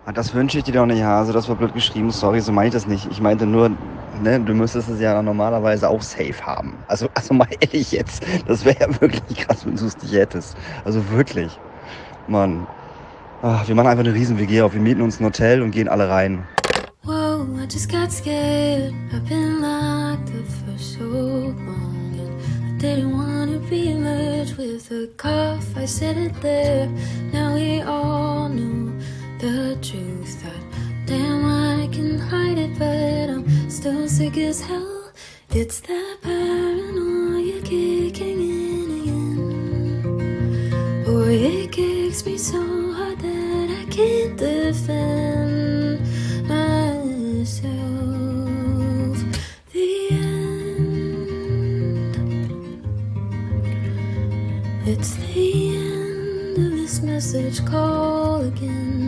Das wünsche ich dir doch nicht, Hase. Das war blöd geschrieben. Sorry, so meine ich das nicht. Ich meinte nur, ne, du müsstest es ja normalerweise auch safe haben. Also mal ehrlich jetzt. Das wäre ja wirklich krass, wenn du es nicht hättest. Also wirklich. Mann. Ach, wir machen einfach eine riesen WG auf. Wir mieten uns ein Hotel und gehen alle rein. Whoa, I just got scared. I've been locked up for so long. And I didn't want to be merged with a cough. I said it there. Now we all knew the truth. Thought, damn, I can hide it, but I'm still sick as hell. It's that paranoia kicking in again. Boy, it kicks me so hard that I can't defend myself. The end. It's the end of this message call again.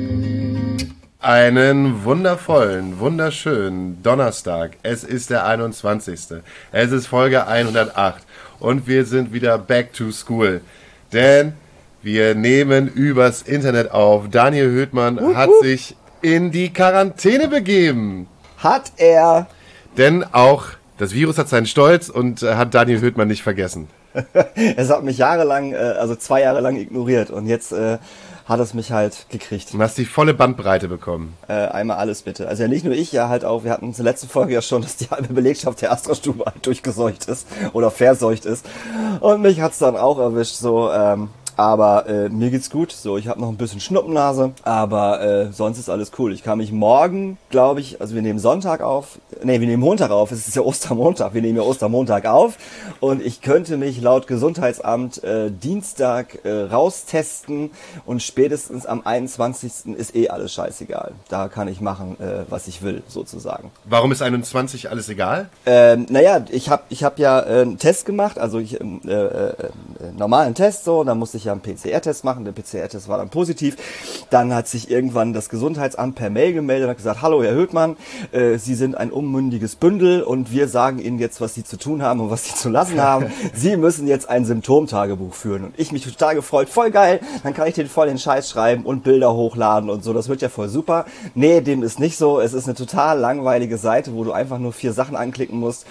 Einen wundervollen, wunderschönen Donnerstag. Es ist der 21. Es ist Folge 108 und wir sind wieder back to school. Denn wir nehmen übers Internet auf. Daniel Höhtmann hat sich in die Quarantäne begeben. Hat er. Denn auch das Virus hat seinen Stolz und hat Daniel Höhtmann nicht vergessen. Es hat mich jahrelang, also 2 Jahre lang ignoriert und jetzt hat es mich halt gekriegt. Du hast die volle Bandbreite bekommen. Einmal alles bitte. Also ja, nicht nur ich, ja halt auch, wir hatten in der letzten Folge ja schon, dass die halbe Belegschaft der Astra-Stube halt durchgeseucht ist oder verseucht ist. Und mich hat's dann auch erwischt, so, aber mir geht's gut. So, ich habe noch ein bisschen Schnuppennase, aber sonst ist alles cool. Ich kann mich morgen, glaube ich, also wir nehmen Sonntag auf, wir nehmen Montag auf, es ist ja Ostermontag, wir nehmen ja Ostermontag auf und ich könnte mich laut Gesundheitsamt Dienstag raustesten und spätestens am 21. ist eh alles scheißegal. Da kann ich machen, was ich will, sozusagen. Warum ist 21 alles egal? Naja, ich hab ja einen Test gemacht, also normalen Test so, dann musste ich ja einen PCR-Test machen, der PCR-Test war dann positiv, dann hat sich irgendwann das Gesundheitsamt per Mail gemeldet und hat gesagt, hallo Herr Höhtmann, Sie sind ein unmündiges Bündel und wir sagen Ihnen jetzt, was Sie zu tun haben und was Sie zu lassen haben. Sie müssen jetzt ein Symptomtagebuch führen und ich mich total gefreut, voll geil, dann kann ich den voll den Scheiß schreiben und Bilder hochladen und so, das wird ja voll super. Nee, dem ist nicht so, es ist eine total langweilige Seite, wo du einfach nur 4 Sachen anklicken musst,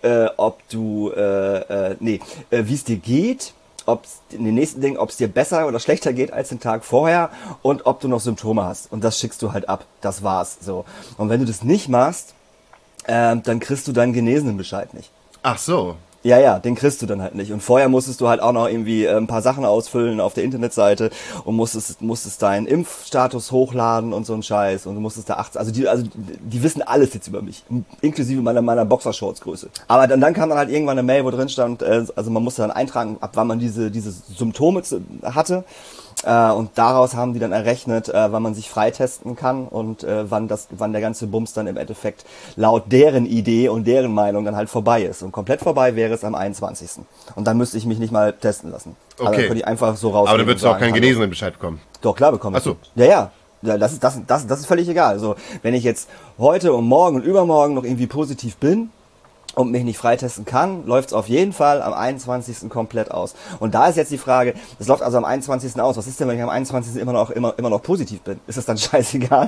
wie es dir geht, ob es dir besser oder schlechter geht als den Tag vorher und ob du noch Symptome hast. Und das schickst du halt ab. Das war's. So. Und wenn du das nicht machst, dann kriegst du deinen Genesenenbescheid nicht. Ach so. Ja, den kriegst du dann halt nicht. Und vorher musstest du halt auch noch irgendwie ein paar Sachen ausfüllen auf der Internetseite und musstest deinen Impfstatus hochladen und so ein Scheiß. Und du musstest da die wissen alles jetzt über mich, inklusive meiner Boxershortsgröße. Aber dann kam dann halt irgendwann eine Mail, wo drin stand, also man musste dann eintragen, ab wann man diese Symptome hatte. Und daraus haben die dann errechnet, wann man sich freitesten kann und wann der ganze Bums dann im Endeffekt laut deren Idee und deren Meinung dann halt vorbei ist. Und komplett vorbei wäre es am 21. Und dann müsste ich mich nicht mal testen lassen. Okay. Also dann könnte ich einfach so raus. Aber dann würdest du auch keinen Genesenenbescheid bekommen. Doch, klar bekommen. Ach so. Ja, das ist völlig egal. Also, wenn ich jetzt heute und morgen und übermorgen noch irgendwie positiv bin und mich nicht freitesten kann, läuft es auf jeden Fall am 21. komplett aus. Und da ist jetzt die Frage, es läuft also am 21. aus. Was ist denn, wenn ich am 21. immer noch positiv bin? Ist das dann scheißegal?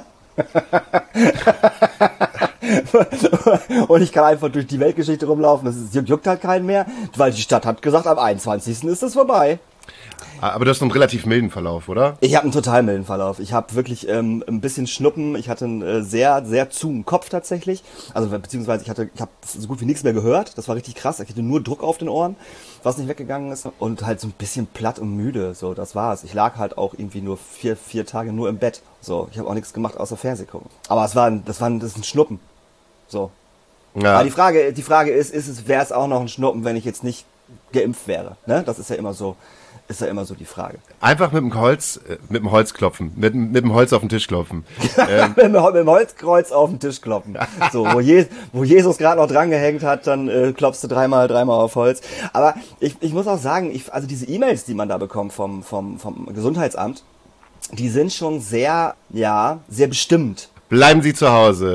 Und ich kann einfach durch die Weltgeschichte rumlaufen, das juckt halt keinen mehr, weil die Stadt hat gesagt, am 21. ist es vorbei. Aber du hast einen relativ milden Verlauf, oder? Ich habe einen total milden Verlauf. Ich habe wirklich ein bisschen Schnuppen. Ich hatte einen sehr, sehr zugen Kopf tatsächlich. Also beziehungsweise ich habe so gut wie nichts mehr gehört. Das war richtig krass. Ich hatte nur Druck auf den Ohren, was nicht weggegangen ist. Und halt so ein bisschen platt und müde. So, das war's. Ich lag halt auch irgendwie nur vier Tage nur im Bett. So, ich habe auch nichts gemacht außer Fernseh gucken. Aber das ist ein Schnuppen. So. Ja. Aber die Frage ist, wäre es auch noch ein Schnuppen, wenn ich jetzt nicht geimpft wäre? Ne? Das ist ja immer so die Frage. Einfach mit dem Holz klopfen, mit dem Holz auf den Tisch klopfen. Mit dem Holzkreuz auf den Tisch kloppen. So, wo Jesus gerade noch dran gehängt hat, dann klopfst du dreimal auf Holz. Aber ich muss auch sagen, also diese E-Mails, die man da bekommt vom Gesundheitsamt, die sind schon sehr bestimmt. Bleiben Sie zu Hause.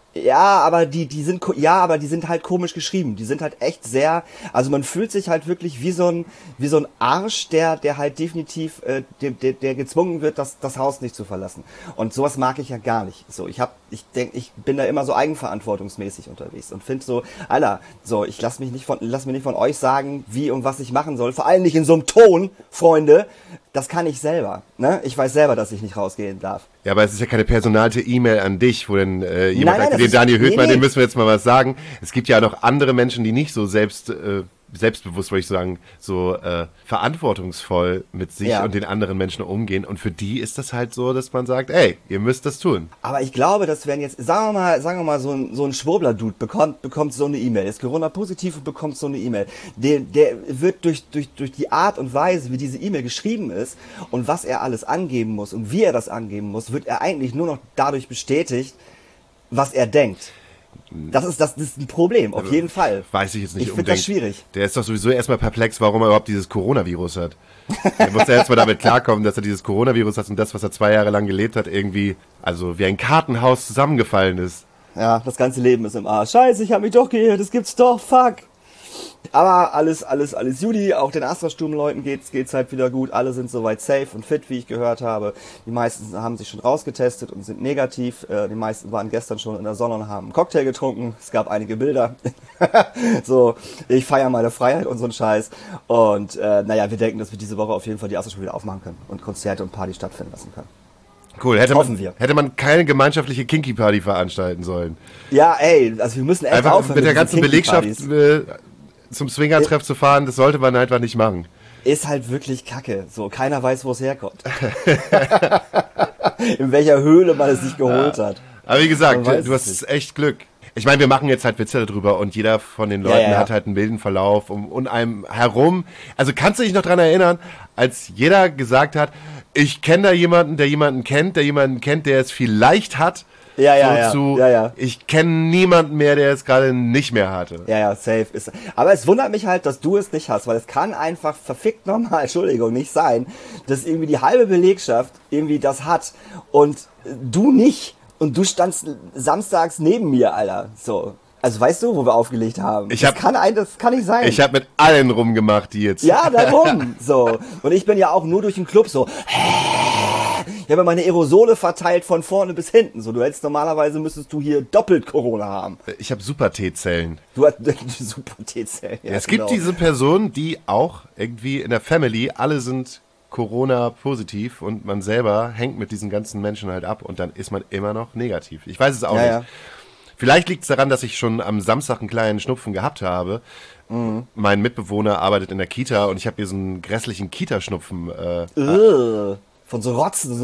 aber die sind halt komisch geschrieben. Die sind halt echt sehr, also man fühlt sich halt wirklich wie so ein Arsch, der halt definitiv, der gezwungen wird, das Haus nicht zu verlassen. Und sowas mag ich ja gar nicht. So, ich ich bin da immer so eigenverantwortungsmäßig unterwegs und finde so, Alter, so, ich lass mir nicht von euch sagen, wie und was ich machen soll. Vor allem nicht in so einem Ton, Freunde. Das kann ich selber, ne? Ich weiß selber, dass ich nicht rausgehen darf. Ja, aber es ist ja keine personalte E-Mail an dich, wo dann jemand sagt, den Daniel Höhtmann, dem müssen wir jetzt mal was sagen. Es gibt ja noch andere Menschen, die nicht so selbstbewusst, würde ich sagen, so verantwortungsvoll mit sich und den anderen Menschen umgehen. Und für die ist das halt so, dass man sagt, ey, ihr müsst das tun. Aber ich glaube, dass wenn jetzt, sagen wir mal, so ein Schwurbler-Dude bekommt so eine E-Mail, ist Corona-positiv und bekommt so eine E-Mail. Der wird durch die Art und Weise, wie diese E-Mail geschrieben ist und was er alles angeben muss und wie er das angeben muss, wird er eigentlich nur noch dadurch bestätigt, was er denkt. Das ist ein Problem, auf jeden Fall. Weiß ich jetzt nicht unbedingt. Ich finde das schwierig. Der ist doch sowieso erstmal perplex, warum er überhaupt dieses Coronavirus hat. Er muss ja erstmal damit klarkommen, dass er dieses Coronavirus hat und das, was er 2 Jahre lang gelebt hat, irgendwie, also wie ein Kartenhaus zusammengefallen ist. Ja, das ganze Leben ist im Arsch. Scheiße, ich hab mich doch geirrt, das gibt's doch, fuck. Aber alles Judy, auch den Astra-Sturm-Leuten geht's halt wieder gut. Alle sind soweit safe und fit, wie ich gehört habe. Die meisten haben sich schon rausgetestet und sind negativ. Die meisten waren gestern schon in der Sonne und haben einen Cocktail getrunken. Es gab einige Bilder. So, ich feiere meine Freiheit und so einen Scheiß. Und wir denken, dass wir diese Woche auf jeden Fall die Astra-Sturm wieder aufmachen können und Konzerte und Partys stattfinden lassen können. Cool, hätte man keine gemeinschaftliche Kinky-Party veranstalten sollen. Ja, ey, also wir müssen echt einfach aufhören mit der ganzen Belegschaft zum Swingertreff zu fahren, das sollte man einfach nicht machen. Ist halt wirklich Kacke. So, keiner weiß, wo es herkommt. In welcher Höhle man es sich geholt hat. Aber wie gesagt, du hast echt Glück. Ich meine, wir machen jetzt halt Witze darüber und jeder von den Leuten hat halt einen wilden Verlauf um einem herum. Also kannst du dich noch dran erinnern, als jeder gesagt hat, ich kenne da jemanden, der jemanden kennt, der es vielleicht hat. Ich kenne niemanden mehr, der es gerade nicht mehr hatte. Ja, safe ist. Aber es wundert mich halt, dass du es nicht hast, weil es kann einfach verfickt normal, Entschuldigung, nicht sein, dass irgendwie die halbe Belegschaft irgendwie das hat und du nicht. Und du standst samstags neben mir, Alter. So. Also weißt du, wo wir aufgelegt haben? Das kann nicht sein. Ich habe mit allen rumgemacht, die jetzt... Ja, darum. So. Und ich bin ja auch nur durch den Club so... Ich habe meine Aerosole verteilt von vorne bis hinten. So, müsstest du hier doppelt Corona haben. Ich habe Super-T-Zellen. Du hast Super-T-Zellen. Ja, es gibt diese Personen, die auch irgendwie in der Family, alle sind Corona-positiv und man selber hängt mit diesen ganzen Menschen halt ab und dann ist man immer noch negativ. Ich weiß es auch nicht. Ja. Vielleicht liegt es daran, dass ich schon am Samstag einen kleinen Schnupfen gehabt habe. Mhm. Mein Mitbewohner arbeitet in der Kita und ich habe hier so einen grässlichen Kita-Schnupfen. Von so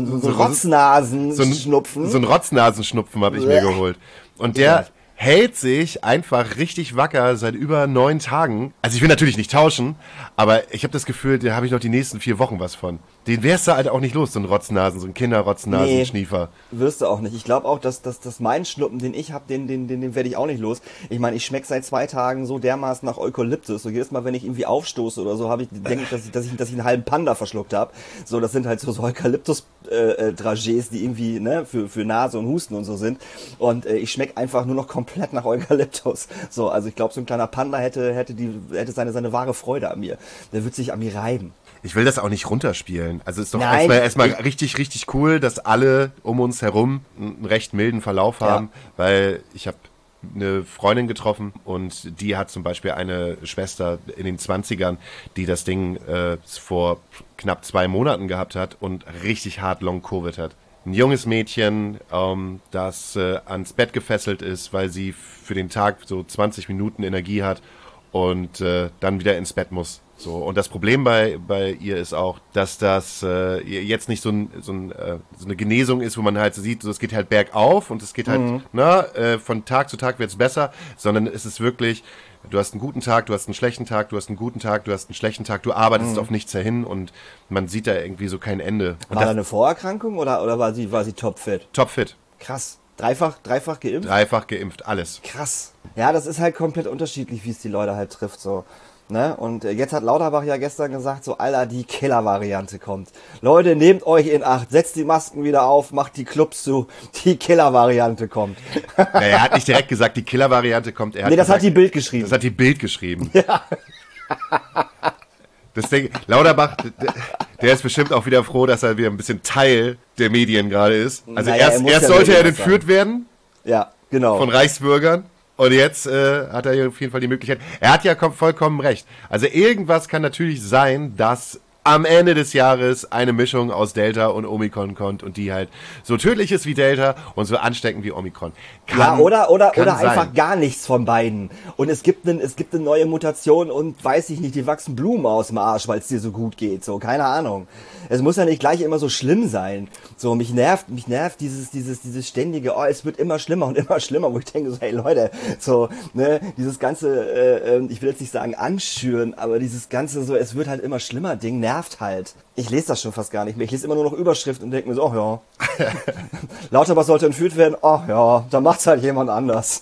Rotznasenschnupfen. So ein Rotznasenschnupfen habe ich mir geholt. Und der hält sich einfach richtig wacker seit über 9 Tagen. Also ich will natürlich nicht tauschen, aber ich habe das Gefühl, da habe ich noch die nächsten 4 Wochen was von. Den wärst du halt auch nicht los, so ein Rotznasen, so ein Kinderrotznasenschniefer. Nee, wirst du auch nicht. Ich glaube auch, dass mein Schnuppen, den ich habe, den werde ich auch nicht los. Ich meine, ich schmecke seit 2 Tagen so dermaßen nach Eukalyptus. So jedes Mal, wenn ich irgendwie aufstoße oder so, denke ich, dass ich einen halben Panda verschluckt habe. So, das sind halt so Eukalyptus-Dragés, die irgendwie für Nase und Husten und so sind. Und ich schmecke einfach nur noch komplett nach Eukalyptus. So, also ich glaube, so ein kleiner Panda hätte seine wahre Freude an mir. Der wird sich an mir reiben. Ich will das auch nicht runterspielen. Also ist doch erstmal richtig, richtig cool, dass alle um uns herum einen recht milden Verlauf haben, weil ich habe eine Freundin getroffen und die hat zum Beispiel eine Schwester in den 20ern, die das Ding vor knapp 2 Monaten gehabt hat und richtig hart Long-Covid hat. Ein junges Mädchen, das ans Bett gefesselt ist, weil sie für den Tag so 20 Minuten Energie hat und dann wieder ins Bett muss. So, und das Problem bei ihr ist auch, dass das jetzt nicht so eine Genesung ist, wo man halt so sieht, so, es geht halt bergauf und es geht halt, von Tag zu Tag wird's besser, sondern es ist wirklich, du hast einen guten Tag, du hast einen schlechten Tag, du hast einen guten Tag, du hast einen schlechten Tag, du arbeitest auf nichts dahin und man sieht da irgendwie so kein Ende. War da eine Vorerkrankung oder war sie topfit? Topfit. Krass. Dreifach geimpft? Dreifach geimpft, alles. Krass. Ja, das ist halt komplett unterschiedlich, wie es die Leute halt trifft, so. Ne? Und jetzt hat Lauterbach ja gestern gesagt, so, Alter, die Killer-Variante kommt. Leute, nehmt euch in Acht, setzt die Masken wieder auf, macht die Clubs zu, die Killer-Variante kommt. Er hat nicht direkt gesagt, die Killer-Variante kommt. Er hat Nee, das gesagt, hat die Bild geschrieben. Das hat die Bild geschrieben. Ja. Lauterbach, der ist bestimmt auch wieder froh, dass er wieder ein bisschen Teil der Medien gerade ist. Also Naja, erst sollte er entführt werden Ja, genau. von Reichsbürgern. Und jetzt hat er hier auf jeden Fall die Möglichkeit. Er hat ja vollkommen recht. Also irgendwas kann natürlich sein, dass am Ende des Jahres eine Mischung aus Delta und Omikron kommt und die halt so tödlich ist wie Delta und so ansteckend wie Omikron. Oder sein. einfach gar nichts von beiden. Und es gibt eine neue Mutation und weiß ich nicht, die wachsen Blumen aus dem Arsch, weil es dir so gut geht. So, keine Ahnung. Es muss ja nicht gleich immer so schlimm sein. So, mich nervt dieses ständige, oh, es wird immer schlimmer und immer schlimmer, wo ich denke so, hey Leute, so, ne, dieses ganze, ich will jetzt nicht sagen anschüren, aber dieses ganze so, es wird halt immer schlimmer Ding nervt halt. Ich lese das schon fast gar nicht mehr. Ich lese immer nur noch Überschrift und denke mir so, ach ja. Lauterbach sollte entführt werden, ach ja, da macht's halt jemand anders.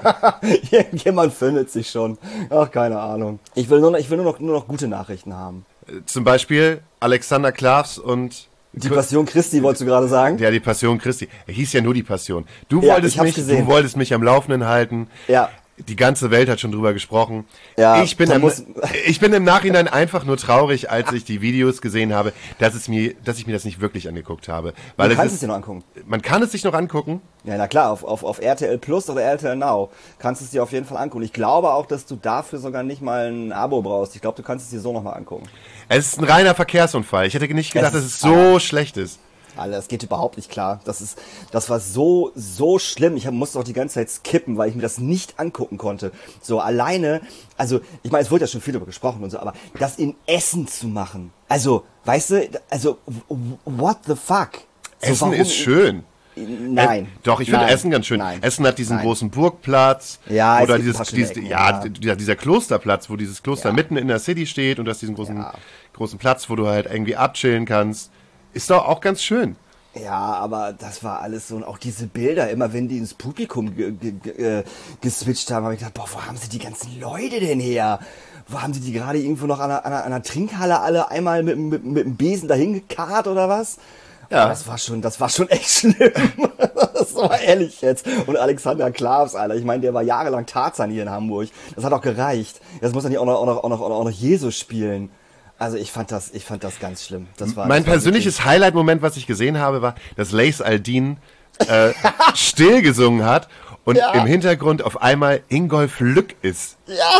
Jemand findet sich schon. Ach, keine Ahnung. Ich will nur noch gute Nachrichten haben. Zum Beispiel Alexander Klavs und Die Passion Christi, wolltest du gerade sagen? Ja, die Passion Christi. Er hieß ja nur die Passion. Du Ja, wolltest mich am Laufenden halten. Ja. Die ganze Welt hat schon drüber gesprochen. Ja, ich bin im Nachhinein einfach nur traurig, als ich die Videos gesehen habe, dass ich mir das nicht wirklich angeguckt habe. Weil Du kannst es dir noch angucken. Man kann es sich noch angucken. Ja, na klar, auf RTL Plus oder RTL Now kannst du es dir auf jeden Fall angucken. Ich glaube auch, dass du dafür sogar nicht mal ein Abo brauchst. Ich glaube, du kannst es dir so nochmal angucken. Es ist ein reiner Verkehrsunfall. Ich hätte nicht gedacht, dass es so schlecht ist. Alter, das geht überhaupt nicht klar. Das war so schlimm. Ich musste auch die ganze Zeit skippen, weil ich mir das nicht angucken konnte. So alleine, also ich meine, es wurde ja schon viel darüber gesprochen und so, aber das in Essen zu machen. Also, weißt du, also what the fuck? So, Essen ist schön. Nein. Doch, ich finde Essen ganz schön. Nein. Essen hat diesen großen Burgplatz. Ja, oder es gibt ein paar schöne Ecken, dieser Klosterplatz, wo dieses Kloster mitten in der City steht und du hast diesen großen Platz, wo du halt irgendwie abchillen kannst. Ist doch auch ganz schön. Ja, aber das war alles so, und auch diese Bilder, immer wenn die ins Publikum geswitcht haben, habe ich gedacht, boah, wo haben sie die ganzen Leute denn her? Wo haben sie die gerade irgendwo noch an einer Trinkhalle alle einmal mit dem Besen dahin gekarrt oder was? Ja. Das war schon echt schlimm. Das war ehrlich jetzt. Und Alexander Klavs, Alter, ich meine, der war jahrelang Tarzan hier in Hamburg. Das hat auch gereicht. Jetzt muss er nicht auch noch Jesus spielen. Also ich fand das ganz schlimm. Mein persönliches Highlight-Moment, was ich gesehen habe, war, dass Lace Aldin still gesungen hat und im Hintergrund auf einmal Ingolf Lück ist. Ja.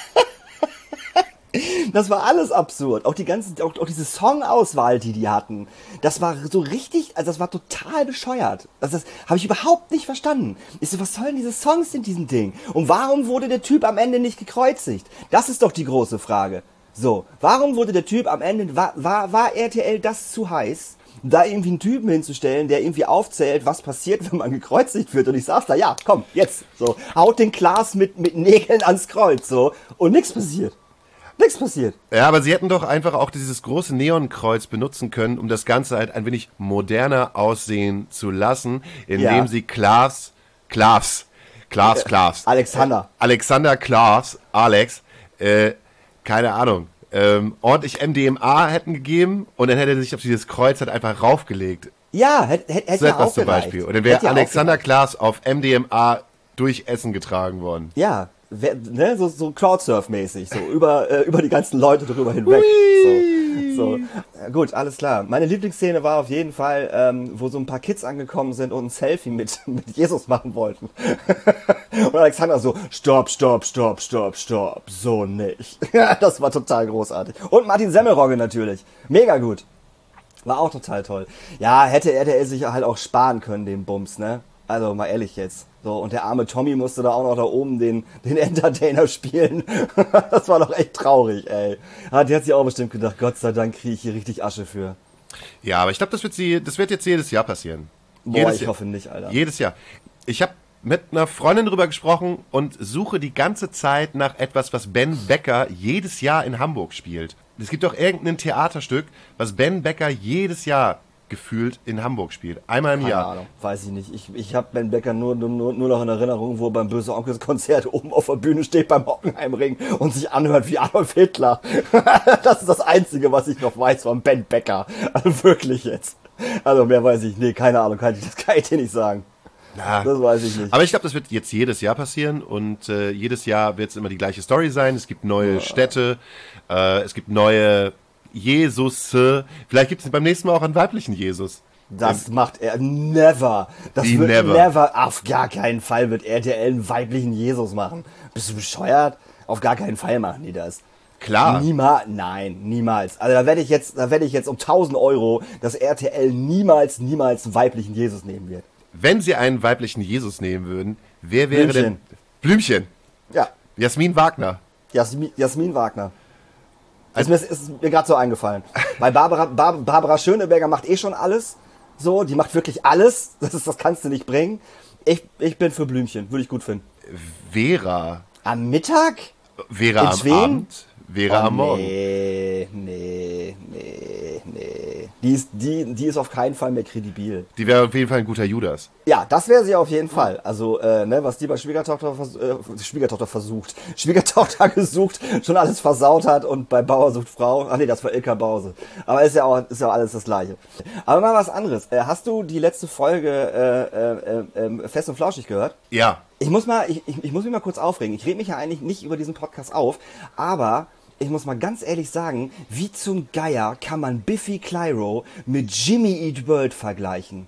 Das war alles absurd. Auch auch diese Songauswahl, die hatten. Das war so richtig, also das war total bescheuert. Das habe ich überhaupt nicht verstanden. Ich so, was sollen diese Songs in diesem Ding? Und warum wurde der Typ am Ende nicht gekreuzigt? Das ist doch die große Frage. So, warum wurde der Typ am Ende, war RTL das zu heiß, da irgendwie einen Typen hinzustellen, der irgendwie aufzählt, was passiert, wenn man gekreuzigt wird? Und ich saß da, ja, komm, jetzt, so, haut den Klaas mit Nägeln ans Kreuz, so, und nichts passiert. Nichts passiert. Ja, aber sie hätten doch einfach auch dieses große Neonkreuz benutzen können, um das Ganze halt ein wenig moderner aussehen zu lassen, indem sie Alexander Klaas, Alex, keine Ahnung, ordentlich MDMA hätten gegeben und dann hätte er sich auf dieses Kreuz halt einfach raufgelegt. Ja, hätte so ja etwas auch zum gereicht. Beispiel. Und dann wäre Alexander Klaas auf MDMA durch Essen getragen worden. Ja, ne, so Crowdsurf-mäßig, so über die ganzen Leute drüber hinweg. So. Ja, gut, alles klar. Meine Lieblingsszene war auf jeden Fall, wo so ein paar Kids angekommen sind und ein Selfie mit Jesus machen wollten. Und Alexander so, stopp, so nicht. Ja, das war total großartig. Und Martin Semmelrogge natürlich. Mega gut. War auch total toll. Ja, hätte er sich halt auch sparen können, den Bums, ne? Also mal ehrlich jetzt. So, und der arme Tommy musste da auch noch da oben den Entertainer spielen. Das war doch echt traurig, ey. Die hat sich auch bestimmt gedacht, Gott sei Dank kriege ich hier richtig Asche für. Ja, aber ich glaube, das wird jetzt jedes Jahr passieren. Boah, ich hoffe nicht, Alter. Jedes Jahr. Ich habe mit einer Freundin drüber gesprochen und suche die ganze Zeit nach etwas, was Ben Becker jedes Jahr in Hamburg spielt. Es gibt doch irgendein Theaterstück, was Ben Becker jedes Jahr gefühlt in Hamburg spielt. Einmal im Keine Jahr. Ahnung, weiß ich nicht. Ich habe Ben Becker nur noch in Erinnerung, wo er beim Böse Onkels Konzert oben auf der Bühne steht beim Hockenheimring und sich anhört wie Adolf Hitler. Das ist das Einzige, was ich noch weiß von Ben Becker. Also wirklich jetzt. Also mehr weiß ich. Nee, keine Ahnung, das kann ich dir nicht sagen. Na, Das weiß ich nicht. aber ich glaube, das wird jetzt jedes Jahr passieren und jedes Jahr wird es immer die gleiche Story sein. Es gibt neue Städte, es gibt neue Jesus. Vielleicht gibt es beim nächsten Mal auch einen weiblichen Jesus. Das macht er never. Das Wie wird never? never. Auf gar keinen Fall wird RTL einen weiblichen Jesus machen. Bist du bescheuert? Auf gar keinen Fall machen die das. Klar. Niemals, nein, niemals. Also da werde ich jetzt um 1.000 Euro, dass RTL niemals einen weiblichen Jesus nehmen wird. Wenn sie einen weiblichen Jesus nehmen würden, wer wäre Blümchen. denn? Blümchen. Ja, Jasmin Wagner. Jasmin Wagner. Ist mir gerade so eingefallen. Weil Barbara Schöneberger macht eh schon alles. So, die macht wirklich alles. Das kannst du nicht bringen. Ich bin für Blümchen, würde ich gut finden. Vera. Am Mittag? Vera In am Schweden? Abend. Vera am Morgen. Nee. Die ist auf keinen Fall mehr kredibil. Die wäre auf jeden Fall ein guter Judas. Ja, das wäre sie auf jeden Fall. Also, was die bei Schwiegertochter gesucht, schon alles versaut hat und bei Bauer sucht Frau. Ach nee, das war Ilka Bause. Aber ist ja alles das Gleiche. Aber mal was anderes. Hast du die letzte Folge Fest und Flauschig gehört? Ja. Ich muss mich mal kurz aufregen. Ich rede mich ja eigentlich nicht über diesen Podcast auf, aber ich muss mal ganz ehrlich sagen, wie zum Geier kann man Biffy Clyro mit Jimmy Eat World vergleichen?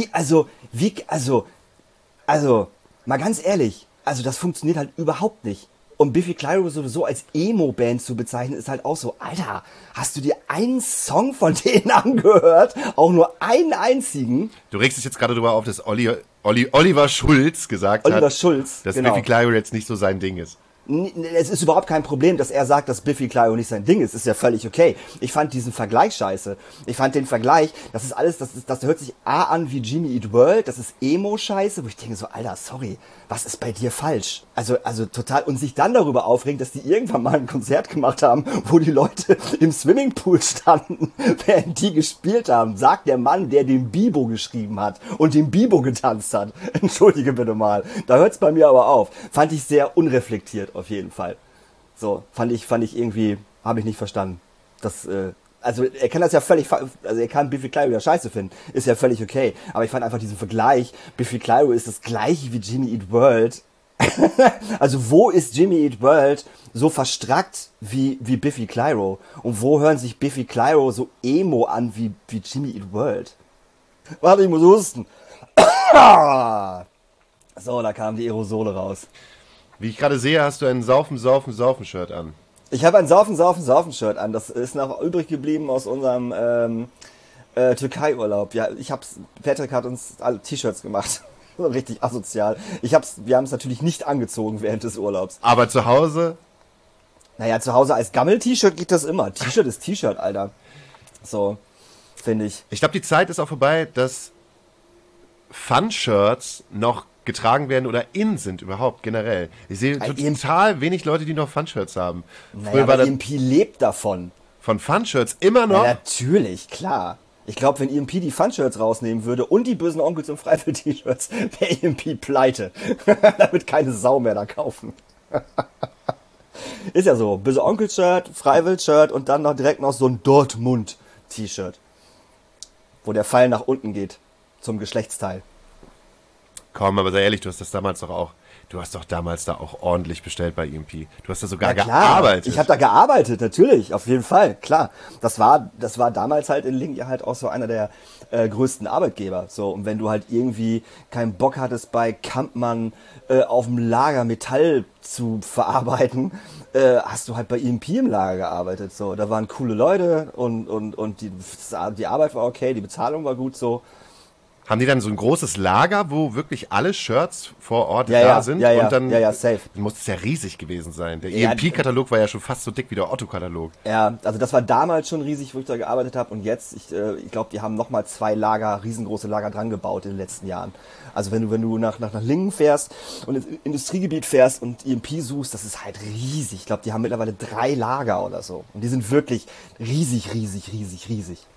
Mal ganz ehrlich, also das funktioniert halt überhaupt nicht. Und Biffy Clyro sowieso als Emo-Band zu bezeichnen, ist halt auch so, Alter, hast du dir einen Song von denen angehört? Auch nur einen einzigen? Du regst dich jetzt gerade darüber auf, dass Oliver Schulz gesagt Oliver hat, Schulz, dass genau. Biffy Clyro jetzt nicht so sein Ding ist. Es ist überhaupt kein Problem, dass er sagt, dass Biffy Clyro nicht sein Ding ist. Ist ja völlig okay. Ich fand diesen Vergleich scheiße. Ich fand den Vergleich, das hört sich A an wie Jimmy Eat World, das ist Emo-Scheiße, wo ich denke so, Alter, sorry, was ist bei dir falsch? Also total, und sich dann darüber aufregen, dass die irgendwann mal ein Konzert gemacht haben, wo die Leute im Swimmingpool standen, während die gespielt haben, sagt der Mann, der den Bibo geschrieben hat und den Bibo getanzt hat. Entschuldige bitte mal. Da hört's bei mir aber auf. Fand ich sehr unreflektiert. Auf jeden Fall. So, fand ich irgendwie, habe ich nicht verstanden. Also er kann das ja völlig, also er kann Biffy Clyro ja scheiße finden, ist ja völlig okay. Aber ich fand einfach diesen Vergleich, Biffy Clyro ist das gleiche wie Jimmy Eat World. Also wo ist Jimmy Eat World so verstrackt wie Biffy Clyro? Und wo hören sich Biffy Clyro so emo an wie Jimmy Eat World? Warte, ich muss husten. So, da kamen die Aerosole raus. Wie ich gerade sehe, hast du ein Saufen-Shirt an. Ich habe ein Saufen-Shirt an. Das ist noch übrig geblieben aus unserem Türkei-Urlaub. Ja, Patrick hat uns alle T-Shirts gemacht. Richtig asozial. Wir haben es natürlich nicht angezogen während des Urlaubs. Aber zu Hause? Naja, zu Hause als Gammel-T-Shirt geht das immer. T-Shirt ist T-Shirt, Alter. So, finde ich. Ich glaube, die Zeit ist auch vorbei, dass Fun-Shirts noch getragen werden oder in sind überhaupt generell. Ich sehe total wenig Leute, die noch Fun-Shirts haben. Naja, aber EMP lebt davon. Von Fun-Shirts immer noch? Ja, natürlich, klar. Ich glaube, wenn EMP die Fun-Shirts rausnehmen würde und die bösen Onkels und Freiwill-T-Shirts, wäre EMP pleite. Da wird keine Sau mehr da kaufen. Ist ja so. Böse Onkel-Shirt, Freiwill-Shirt und dann noch direkt noch so ein Dortmund-T-Shirt. Wo der Pfeil nach unten geht. Zum Geschlechtsteil. Komm, aber sei ehrlich, du hast doch damals da auch ordentlich bestellt bei EMP. Du hast da sogar Ja, klar. gearbeitet. Ich habe da gearbeitet, natürlich, auf jeden Fall, klar. Das war damals halt in Lingen ja halt auch so einer der größten Arbeitgeber. So, und wenn du halt irgendwie keinen Bock hattest, bei Kampmann auf dem Lager Metall zu verarbeiten, hast du halt bei EMP im Lager gearbeitet. So, da waren coole Leute und die Arbeit war okay, die Bezahlung war gut so. Haben die dann so ein großes Lager, wo wirklich alle Shirts vor Ort da sind? Ja, und dann safe. muss es ja riesig gewesen sein. Der Ja, EMP-Katalog war ja schon fast so dick wie der Otto-Katalog. Ja, also das war damals schon riesig, wo ich da gearbeitet habe. Und jetzt, ich glaube, die haben nochmal 2 riesengroße Lager dran gebaut in den letzten Jahren. Also wenn du nach Lingen fährst und ins Industriegebiet fährst und EMP suchst, das ist halt riesig. Ich glaube, die haben mittlerweile 3 Lager oder so. Und die sind wirklich riesig.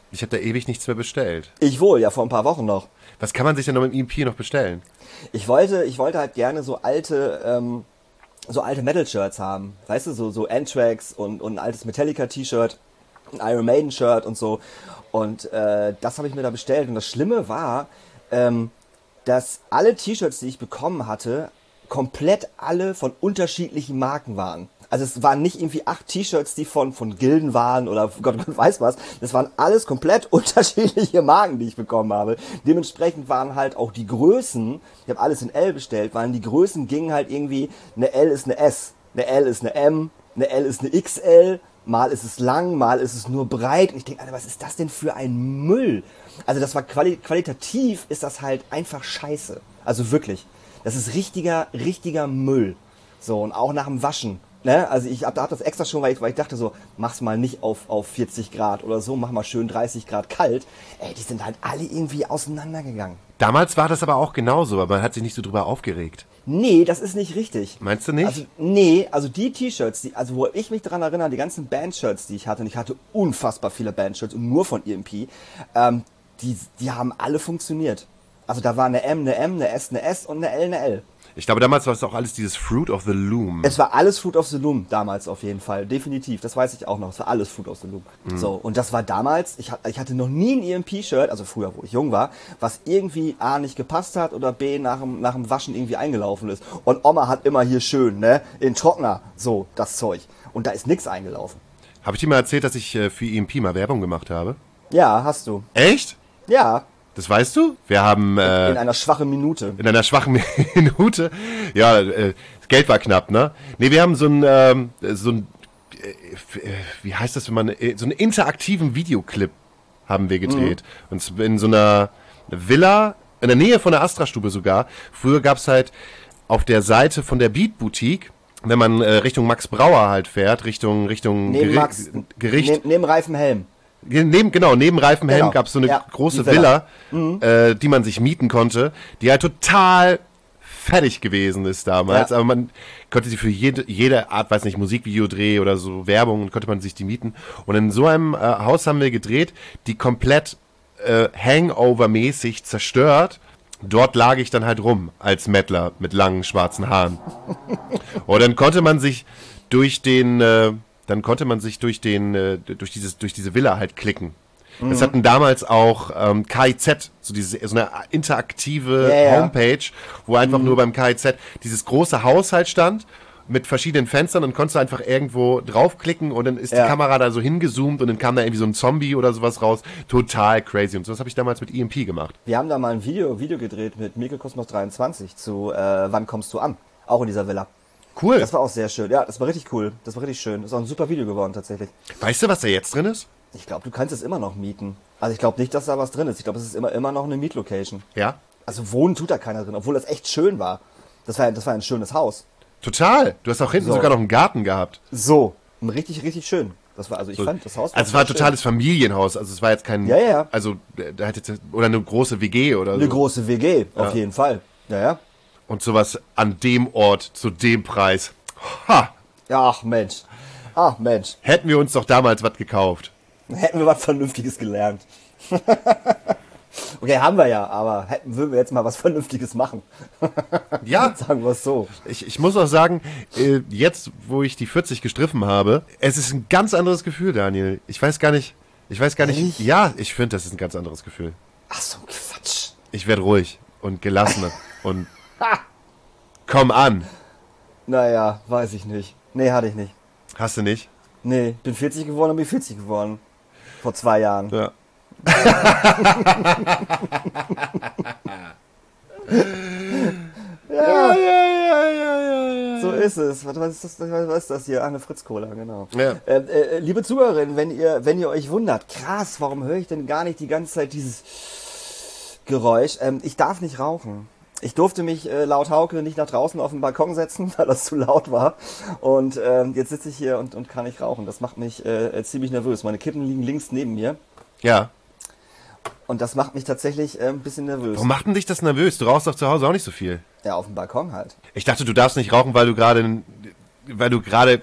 Ich habe da ewig nichts mehr bestellt. Ich wohl, ja, vor ein paar Wochen noch. Was kann man sich denn noch mit dem EMP noch bestellen? Ich wollte halt gerne so alte Metal-Shirts haben. Weißt du, so Anthrax und ein altes Metallica-T-Shirt, ein Iron Maiden-Shirt und so. Und das habe ich mir da bestellt. Und das Schlimme war, dass alle T-Shirts, die ich bekommen hatte, komplett alle von unterschiedlichen Marken waren. Also es waren nicht irgendwie 8 T-Shirts, die von Gilden waren oder Gott weiß was. Das waren alles komplett unterschiedliche Marken, die ich bekommen habe. Dementsprechend waren halt auch die Größen, ich habe alles in L bestellt, die Größen gingen halt irgendwie, eine L ist eine S, eine L ist eine M, eine L ist eine XL, mal ist es lang, mal ist es nur breit. Und ich denke, Alter, was ist das denn für ein Müll? Also das war qualitativ ist das halt einfach scheiße. Also wirklich. Das ist richtiger Müll. So, und auch nach dem Waschen. Ne? Also ich hab das extra schon, weil ich dachte so, mach's mal nicht auf 40 Grad oder so, mach mal schön 30 Grad kalt. Ey, die sind halt alle irgendwie auseinandergegangen. Damals war das aber auch genauso, aber man hat sich nicht so drüber aufgeregt. Nee, das ist nicht richtig. Meinst du nicht? Also die T-Shirts, wo ich mich daran erinnere, die ganzen Band-Shirts, die ich hatte, und ich hatte unfassbar viele Band-Shirts und nur von EMP, die haben alle funktioniert. Also da war eine M, eine S und eine L, eine L. Ich glaube, damals war es auch alles dieses Fruit of the Loom. Es war alles Fruit of the Loom damals auf jeden Fall, definitiv. Das weiß ich auch noch. Es war alles Fruit of the Loom. So, und das war damals, ich hatte noch nie ein EMP-Shirt, also früher, wo ich jung war, was irgendwie A, nicht gepasst hat oder B, nach dem Waschen irgendwie eingelaufen ist. Und Oma hat immer hier schön, ne, in Trockner, so, das Zeug. Und da ist nichts eingelaufen. Habe ich dir mal erzählt, dass ich für EMP mal Werbung gemacht habe? Ja, hast du. Echt? Ja. Das weißt du? Wir haben... in einer schwachen Minute. In einer schwachen Minute? Ja, das Geld war knapp, ne? Nee, wir haben wie heißt das, wenn man... So einen interaktiven Videoclip haben wir gedreht. Und in so einer Villa, in der Nähe von der Astra-Stube sogar. Früher gab's halt auf der Seite von der Beat Boutique, wenn man Richtung Max Brauer halt fährt, Richtung Gericht. Neben Reifenhelm. Neben Reifenhelm gab es so eine große Villa, die man sich mieten konnte, die halt total fertig gewesen ist damals. Aber man konnte sie für jede Art, weiß nicht, Musikvideodreh oder so Werbung, konnte man sich die mieten. Und in so einem Haus haben wir gedreht, die komplett Hangover-mäßig zerstört. Dort lag ich dann halt rum als Mettler mit langen schwarzen Haaren. Und dann konnte man sich durch diese Villa halt klicken. Das hatten damals auch KIZ, so eine interaktive Homepage, wo einfach nur beim KIZ dieses große Haus halt stand mit verschiedenen Fenstern und konntest du einfach irgendwo draufklicken und dann ist die Kamera da so hingezoomt und dann kam da irgendwie so ein Zombie oder sowas raus. Total crazy. Und so was habe ich damals mit EMP gemacht. Wir haben da mal ein Video gedreht mit Mikrokosmos 23 zu Wann kommst du an? Auch in dieser Villa. Cool. Das war auch sehr schön. Ja, das war richtig cool. Das war richtig schön. Das ist auch ein super Video geworden tatsächlich. Weißt du, was da jetzt drin ist? Ich glaube, du kannst es immer noch mieten. Also ich glaube nicht, dass da was drin ist. Ich glaube, es ist immer noch eine Mietlocation. Ja? Also wohnen tut da keiner drin, obwohl das echt schön war. Das war ein schönes Haus. Total. Du hast auch hinten sogar noch einen Garten gehabt. So. Richtig, richtig schön. Das war, ich fand das Haus war also es war ein totales Familienhaus. Also es war jetzt kein... Ja. Also da hätte oder eine große WG oder so. Eine große WG, auf jeden Fall. Ja. Und sowas an dem Ort, zu dem Preis. Ha! Ach Mensch. Hätten wir uns doch damals was gekauft. Hätten wir was Vernünftiges gelernt. Okay, haben wir ja, aber würden wir jetzt mal was Vernünftiges machen. Ja. Sagen wir es so. Ich muss auch sagen, jetzt, wo ich die 40 gestriffen habe, es ist ein ganz anderes Gefühl, Daniel. Ich weiß gar nicht. Ehrlich? Ja, ich finde, das ist ein ganz anderes Gefühl. Ach so, Quatsch. Ich werde ruhig und gelassener und komm an. Naja, weiß ich nicht. Nee, hatte ich nicht. Hast du nicht? Nee, bin 40 geworden und bin 40 geworden. Vor 2 Jahren. Ja. So ist es. Was ist das hier? Eine Fritz-Cola, genau. Ja. Liebe Zuhörerinnen, wenn ihr euch wundert, krass, warum höre ich denn gar nicht die ganze Zeit dieses Geräusch? Ich darf nicht rauchen. Ich durfte mich laut Hauke nicht nach draußen auf den Balkon setzen, weil das zu laut war. Und jetzt sitze ich hier und kann nicht rauchen. Das macht mich ziemlich nervös. Meine Kippen liegen links neben mir. Ja. Und das macht mich tatsächlich ein bisschen nervös. Warum macht denn dich das nervös? Du rauchst doch zu Hause auch nicht so viel. Ja, auf dem Balkon halt. Ich dachte, du darfst nicht rauchen, weil du gerade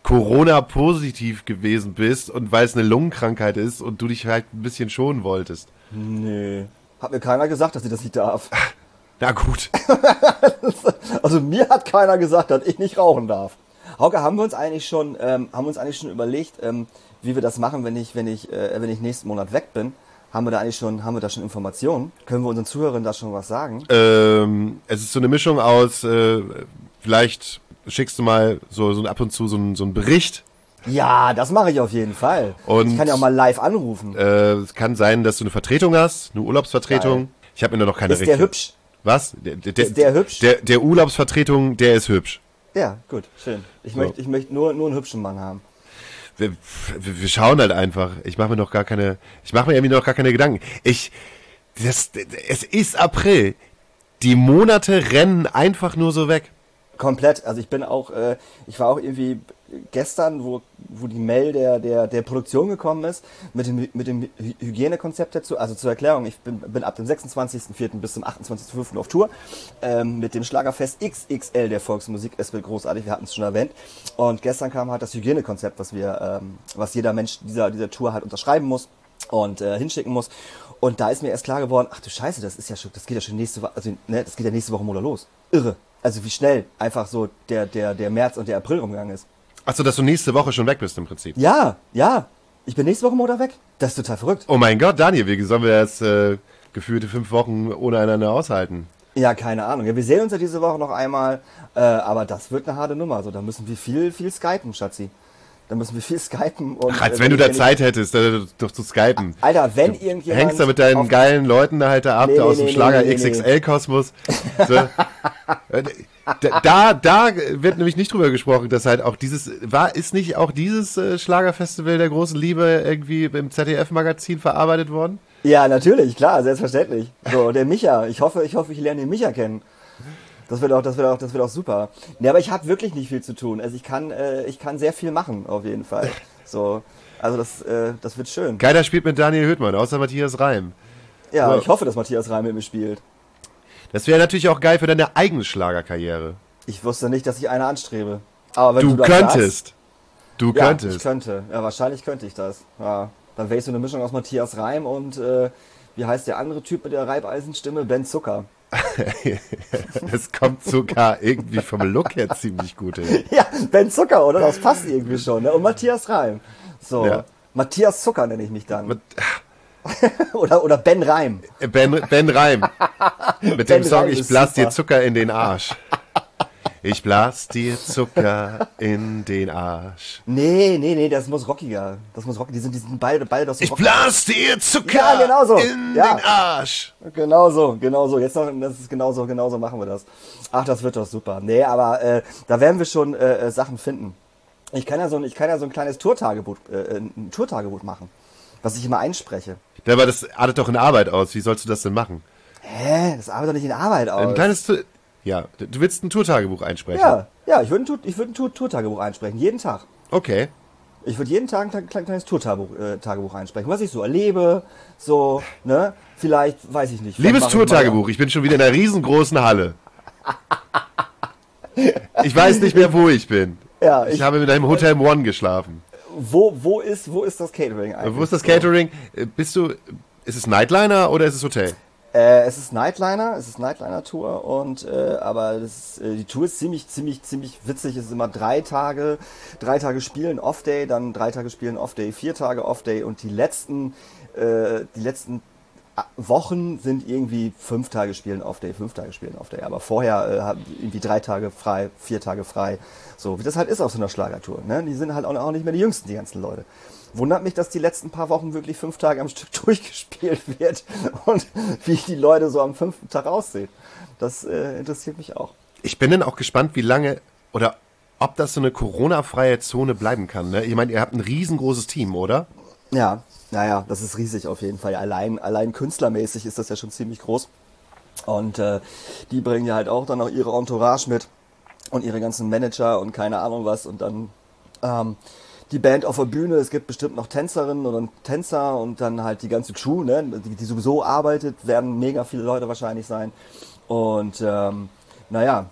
Corona-positiv gewesen bist und weil es eine Lungenkrankheit ist und du dich halt ein bisschen schonen wolltest. Nee. Hat mir keiner gesagt, dass ich das nicht darf. Na gut. Also mir hat keiner gesagt, dass ich nicht rauchen darf. Hauke, haben wir uns eigentlich schon überlegt, wie wir das machen, wenn ich nächsten Monat weg bin? Haben wir da schon Informationen? Können wir unseren Zuhörern da schon was sagen? Es ist so eine Mischung aus, vielleicht schickst du mal so ab und zu so einen Bericht. Ja, das mache ich auf jeden Fall. Und ich kann ja auch mal live anrufen. Es kann sein, dass du eine Vertretung hast, eine Urlaubsvertretung. Geil. Ich habe mir noch keine Ist der hübsch? Was? Ist der hübsch? Der Urlaubsvertretung, der ist hübsch. Ja, gut, schön. Ich möchte nur einen hübschen Mann haben. Wir schauen halt einfach. Ich mache mir irgendwie noch gar keine Gedanken. Es ist April. Die Monate rennen einfach nur so weg. Komplett. Also ich war auch irgendwie gestern, wo die Mail der Produktion gekommen ist, mit dem Hygienekonzept dazu. Also zur Erklärung, ich bin ab dem 26.04. bis zum 28.05. auf Tour mit dem Schlagerfest XXL der Volksmusik. Es wird großartig, wir hatten es schon erwähnt. Und gestern kam halt das Hygienekonzept, was jeder Mensch dieser Tour halt unterschreiben muss und hinschicken muss. Und da ist mir erst klar geworden, ach du Scheiße, das geht ja schon nächste Woche, das geht ja nächste Woche Monat los. Irre. Also wie schnell einfach so der März und der April rumgegangen ist. Achso, dass du nächste Woche schon weg bist im Prinzip. Ja. Ich bin nächste Woche Montag weg. Das ist total verrückt. Oh mein Gott, Daniel, wie sollen wir jetzt gefühlte 5 Wochen ohne einander aushalten? Ja, keine Ahnung. Ja, wir sehen uns ja diese Woche noch einmal, aber das wird eine harte Nummer. Also, da müssen wir viel skypen, Schatzi. Da müssen wir viel skypen. Und, ach, als wenn du da Zeit hättest, doch zu skypen. Alter, wenn irgendjemand... Hängst da mit deinen geilen Leuten da halt ab, aus dem Schlager XXL-Kosmos. So. Da wird nämlich nicht drüber gesprochen, dass halt auch ist nicht auch dieses Schlagerfestival der großen Liebe irgendwie im ZDF-Magazin verarbeitet worden? Ja, natürlich, klar, selbstverständlich. So, der Micha, ich hoffe, ich lerne den Micha kennen. Das wird auch super. Nee, aber ich habe wirklich nicht viel zu tun. Also ich kann sehr viel machen, auf jeden Fall. So, also das wird schön. Keiner spielt mit Daniel Höhtmann, außer Matthias Reim. Ja, so. Ich hoffe, dass Matthias Reim mit mir spielt. Das wäre natürlich auch geil für deine eigene Schlagerkarriere. Ich wusste nicht, dass ich eine anstrebe. Aber wenn du könntest. Du könntest. Ich könnte. Ja, wahrscheinlich könnte ich das. Ja, dann wäre ich so eine Mischung aus Matthias Reim und wie heißt der andere Typ mit der Reibeisenstimme? Ben Zucker. Das kommt sogar irgendwie vom Look her ziemlich gut hin. Ja, Ben Zucker, oder? Das passt irgendwie schon. Ne? Und Matthias Reim. So, ja. Matthias Zucker nenne ich mich dann. oder Ben Reim. Ben Reim. Mit dem Song Ich blas dir Zucker in den Arsch. Ich blas dir Zucker in den Arsch. Nee, das muss rockiger. Die sind beide das so Ich blas dir Zucker in den Arsch. Genau so. Jetzt noch, genauso machen wir das. Ach, das wird doch super. Nee, aber da werden wir schon Sachen finden. Ich kann ja so ein kleines Tourtagebuch machen, was ich immer einspreche. Ja, aber das artet doch in Arbeit aus. Wie sollst du das denn machen? Hä? Das artet doch nicht in Arbeit aus. Ein kleines Ja, du willst ein Tourtagebuch einsprechen? Ja, ich würde ein Tourtagebuch einsprechen, jeden Tag. Okay. Ich würde jeden Tag ein kleines Tourtagebuch einsprechen, was ich so erlebe, so, ne, vielleicht, weiß ich nicht. Liebes Tourtagebuch, ich bin schon wieder in einer riesengroßen Halle. Ich weiß nicht mehr, wo ich bin. Ja, ich habe in einem Hotel One geschlafen. Wo ist das Catering eigentlich? Wo ist das Catering? Ist es Nightliner oder ist es Hotel? Es ist Nightliner-Tour und aber die Tour ist ziemlich witzig. Es ist immer 3 Tage spielen Off-Day, dann 3 Tage spielen Off-Day, 4 Tage Off-Day und die letzten Wochen sind irgendwie 5 Tage spielen Off-Day, 5 Tage spielen Off-Day. Aber vorher haben irgendwie 3 Tage frei, 4 Tage frei. So wie das halt ist auf so einer Schlagertour. Ne? Die sind halt auch nicht mehr die Jüngsten, die ganzen Leute. Wundert mich, dass die letzten paar Wochen wirklich 5 Tage am Stück durchgespielt wird und wie die Leute so am 5. Tag aussehen. Das interessiert mich auch. Ich bin dann auch gespannt, wie lange oder ob das so eine Corona-freie Zone bleiben kann. Ne? Ich meine, ihr habt ein riesengroßes Team, oder? Ja, naja, das ist riesig auf jeden Fall. Allein künstlermäßig ist das ja schon ziemlich groß. Und die bringen ja halt auch dann noch ihre Entourage mit und ihre ganzen Manager und keine Ahnung was und dann die Band auf der Bühne, es gibt bestimmt noch Tänzerinnen oder Tänzer und dann halt die ganze Crew, ne, die sowieso arbeitet, werden mega viele Leute wahrscheinlich sein. Und naja,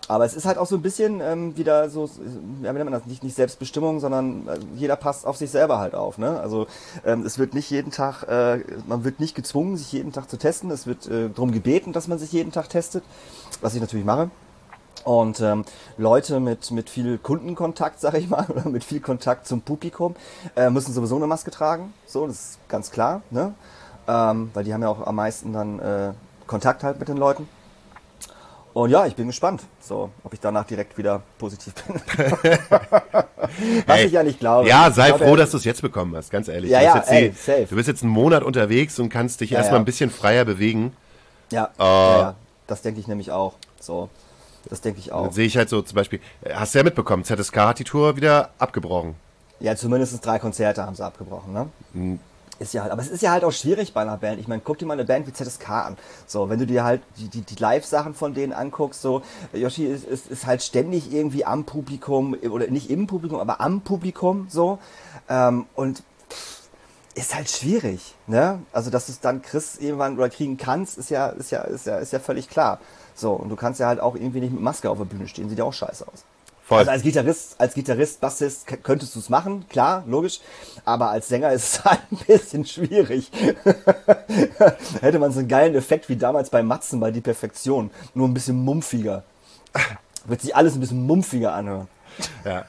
Aber es ist halt auch so ein bisschen wieder so, ja, wie nennt man das, nicht Selbstbestimmung, sondern jeder passt auf sich selber halt auf. Ne? Also es wird nicht jeden Tag, man wird nicht gezwungen, sich jeden Tag zu testen. Es wird darum gebeten, dass man sich jeden Tag testet, was ich natürlich mache. Und Leute mit viel Kundenkontakt, sag ich mal, oder mit viel Kontakt zum Publikum, müssen sowieso eine Maske tragen. So, das ist ganz klar, ne? Weil die haben ja auch am meisten dann Kontakt halt mit den Leuten. Und ja, ich bin gespannt, so, ob ich danach direkt wieder positiv bin. Was ich ja nicht glaube. Ja, sei froh, dass du es jetzt bekommen hast, ganz ehrlich. Ja, safe. Du bist jetzt einen Monat unterwegs und kannst dich erstmal ein bisschen freier bewegen. Ja, das denke ich nämlich auch. So, das denke ich auch. Dann sehe ich halt so zum Beispiel, hast du ja mitbekommen, ZSK hat die Tour wieder abgebrochen. Ja, zumindest 3 Konzerte haben sie abgebrochen, ne? Ist ja halt, aber es ist ja halt auch schwierig bei einer Band. Ich meine, guck dir mal eine Band wie ZSK an. So, wenn du dir halt die Live-Sachen von denen anguckst, so, Yoshi ist halt ständig irgendwie am Publikum, oder nicht im Publikum, aber am Publikum, so, und ist halt schwierig, ne? Also, dass du es dann irgendwann oder kriegen kannst, ist ja völlig klar. So, und du kannst ja halt auch irgendwie nicht mit Maske auf der Bühne stehen, sieht ja auch scheiße aus. Voll. Also als Gitarrist, Bassist könntest du es machen, klar, logisch. Aber als Sänger ist es halt ein bisschen schwierig. Hätte man so einen geilen Effekt wie damals bei Matzen bei Die Perfektion, nur ein bisschen mumpfiger. Wird sich alles ein bisschen mumpfiger anhören. Ja.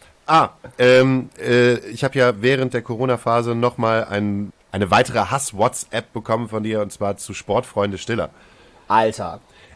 Ich habe ja während der Corona-Phase nochmal eine weitere Hass-WhatsApp bekommen von dir, und zwar zu Sportfreunde Stiller. Alter.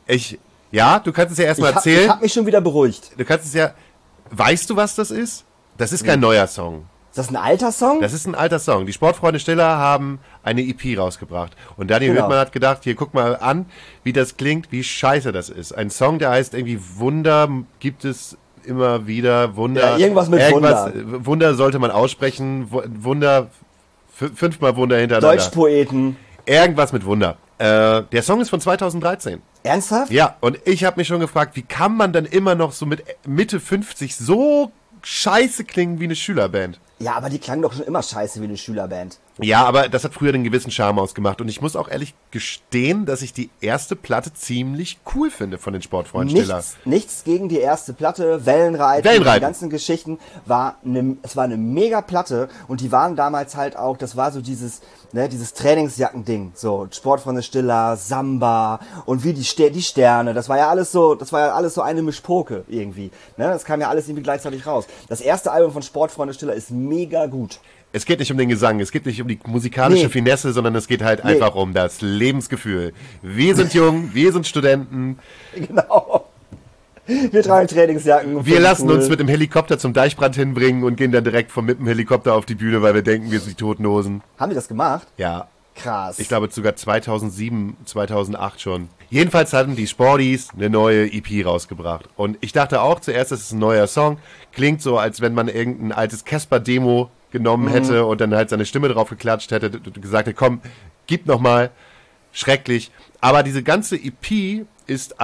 Ja, du kannst es ja erstmal erzählen. Ich hab mich schon wieder beruhigt. Du kannst es ja. Weißt du, was das ist? Das ist kein neuer Song. Ist das ein alter Song? Das ist ein alter Song. Die Sportfreunde Stiller haben eine EP rausgebracht. Und Daniel Hüttmann hat gedacht, hier guck mal an, wie das klingt, wie scheiße das ist. Ein Song, der heißt irgendwie Wunder gibt es immer wieder. Wunder. Ja, irgendwas mit Wunder. Wunder sollte man aussprechen. Wunder, 5-mal Wunder hintereinander. Deutschpoeten. Irgendwas mit Wunder. Der Song ist von 2013. Ernsthaft? Ja, und ich habe mich schon gefragt, wie kann man dann immer noch so mit Mitte 50 so scheiße klingen wie eine Schülerband? Ja, aber die klangen doch schon immer scheiße wie eine Schülerband. Ja, aber das hat früher einen gewissen Charme ausgemacht. Und ich muss auch ehrlich gestehen, dass ich die erste Platte ziemlich cool finde von den Sportfreunden Stiller. Nichts gegen die erste Platte, Wellenreiten. Die ganzen Geschichten, es war eine mega Platte, und die waren damals halt auch, das war so dieses Trainingsjacken-Ding, so Sportfreunde Stiller, Samba und wie die Sterne, das war ja alles so eine Mischpoke irgendwie, ne? Das kam ja alles irgendwie gleichzeitig raus. Das erste Album von Sportfreunde Stiller ist mega gut. Es geht nicht um den Gesang, es geht nicht um die musikalische Finesse, sondern es geht halt einfach um das Lebensgefühl. Wir sind jung, wir sind Studenten. Genau. Wir tragen Trainingsjacken. Wir lassen uns mit dem Helikopter zum Deichbrand hinbringen und gehen dann direkt mit dem Helikopter auf die Bühne, weil wir denken, wir sind die Toten Hosen. Haben die das gemacht? Ja. Krass. Ich glaube sogar 2007, 2008 schon. Jedenfalls hatten die Sporties eine neue EP rausgebracht. Und ich dachte auch zuerst, das ist ein neuer Song. Klingt so, als wenn man irgendein altes Casper-Demo genommen hätte und dann halt seine Stimme drauf geklatscht hätte und gesagt hätte, komm, gib nochmal. Schrecklich. Aber diese ganze EP ist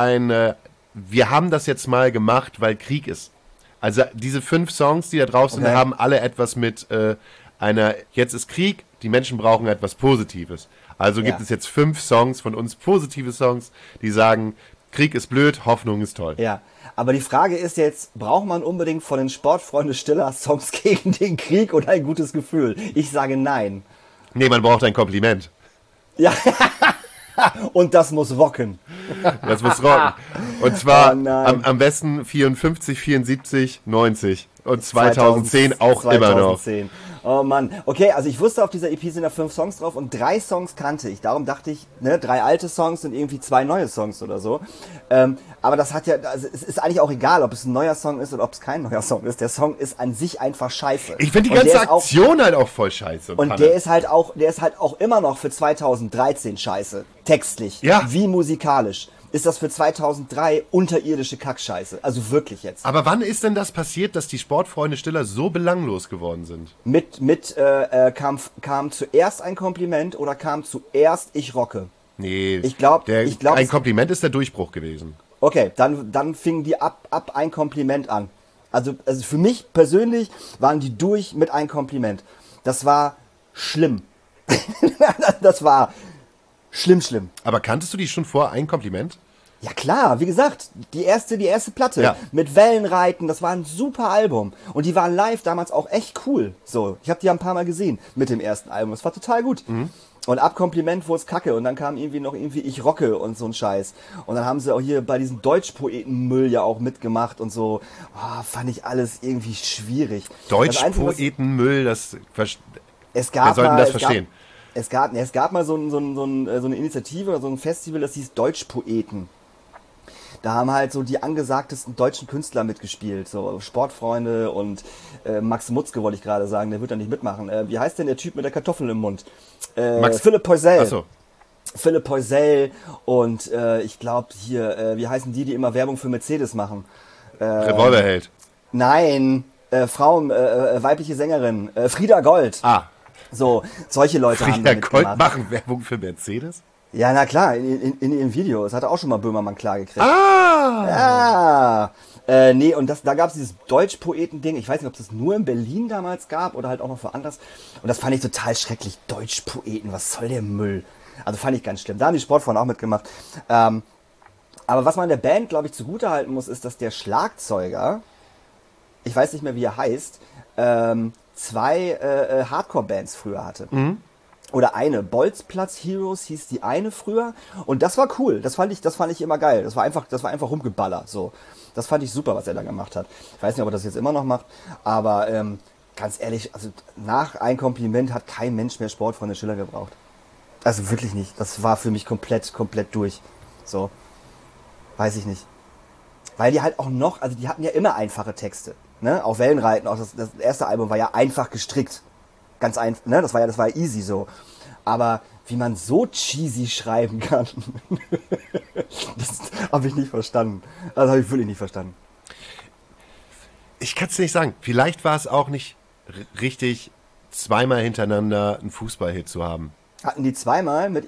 wir haben das jetzt mal gemacht, weil Krieg ist. Also diese 5 Songs, die da drauf sind, haben alle etwas mit jetzt ist Krieg, die Menschen brauchen etwas Positives. Also gibt es jetzt 5 Songs von uns, positive Songs, die sagen, Krieg ist blöd, Hoffnung ist toll. Ja, aber die Frage ist jetzt, braucht man unbedingt von den Sportfreunde Stiller Songs gegen den Krieg und ein gutes Gefühl? Ich sage nein. Nee, man braucht ein Kompliment. Ja, und das muss rocken. Das muss rocken. Und zwar am besten 54, 74, 90 und 2010 auch 2010. Immer noch. Oh Mann. Okay, also ich wusste, auf dieser EP sind da 5 Songs drauf und 3 Songs kannte ich. Darum dachte ich, 3 alte Songs und irgendwie 2 neue Songs oder so. Aber das hat ja, also es ist eigentlich auch egal, ob es ein neuer Song ist oder ob es kein neuer Song ist. Der Song ist an sich einfach scheiße. Ich finde die ganze Aktion halt auch voll scheiße. Und der ist halt auch immer noch für 2013 scheiße. Textlich. Ja. Wie musikalisch. Ist das für 2003 unterirdische Kackscheiße. Also wirklich jetzt. Aber wann ist denn das passiert, dass die Sportfreunde Stiller so belanglos geworden sind? Kam zuerst ein Kompliment oder kam zuerst ich rocke? Nee, ich glaub, ein Kompliment ist der Durchbruch gewesen. Okay, dann fingen die ab ein Kompliment an. Also für mich persönlich waren die durch mit ein Kompliment. Das war schlimm. Das war schlimm. Aber kanntest du die schon vor ein Kompliment? Ja klar, wie gesagt, die erste Platte Ja. mit Wellenreiten, das war ein super Album. Und die waren live damals auch echt cool. So, ich habe die ja ein paar Mal gesehen mit dem ersten Album. Das war total gut. Und ab Kompliment wurde es kacke. Und dann kam irgendwie Ich rocke und so ein Scheiß. Und dann haben sie auch hier bei diesem Deutschpoetenmüll ja auch mitgemacht und so. Fand ich alles irgendwie schwierig. Deutschpoetenmüll, Es wer gab soll denn mal, das es verstehen? es gab mal so eine Initiative oder so ein Festival, das hieß Deutschpoeten. Da haben halt so die angesagtesten deutschen Künstler mitgespielt, so Sportfreunde und Max Mutzke wollte ich gerade sagen, der wird da nicht mitmachen. Wie heißt denn der Typ mit der Kartoffel im Mund? Philipp Poisel. Achso. Philipp Poisel und ich glaube hier, wie heißen die immer Werbung für Mercedes machen? Revolverheld. Nein, weibliche Sängerin, Frieda Gold. Ah, So, solche Leute haben da Frieda Gold mitgemacht. machen Werbung für Mercedes? Ja, na klar, in ihrem Video. Das hat auch schon mal Böhmermann klar gekriegt. Ah! Ja. Nee, und da gab es dieses Deutschpoeten-Ding. Ich weiß nicht, ob es das nur in Berlin damals gab oder halt auch noch woanders. Und das fand ich total schrecklich. Deutschpoeten, was soll der Müll? Also fand ich ganz schlimm. Da haben die Sportfrauen auch mitgemacht. Aber was man der Band, glaube ich, zugutehalten muss, ist, dass der Schlagzeuger, ich weiß nicht mehr, wie er heißt, zwei Hardcore-Bands früher hatte. Oder eine. Bolzplatz Heroes hieß die eine früher. Und das war cool. Das fand ich immer geil. Das war einfach rumgeballert. So. Das fand ich super, was er da gemacht hat. Ich weiß nicht, ob er das jetzt immer noch macht. Aber ganz ehrlich, also nach ein Kompliment hat kein Mensch mehr Sportfreunde Schiller gebraucht. Also wirklich nicht. Das war für mich komplett durch. So. Weiß ich nicht. Weil die halt auch noch, also die hatten ja immer einfache Texte. Ne? Auch Wellenreiten, auch das erste Album war ja einfach gestrickt. Ganz einfach, ne? Das war ja easy so. Aber wie man so cheesy schreiben kann, das habe ich nicht verstanden. Das habe ich wirklich nicht verstanden. Ich kann es nicht sagen. Vielleicht war es auch nicht richtig, zweimal hintereinander einen Fußballhit zu haben. Hatten die zweimal mit,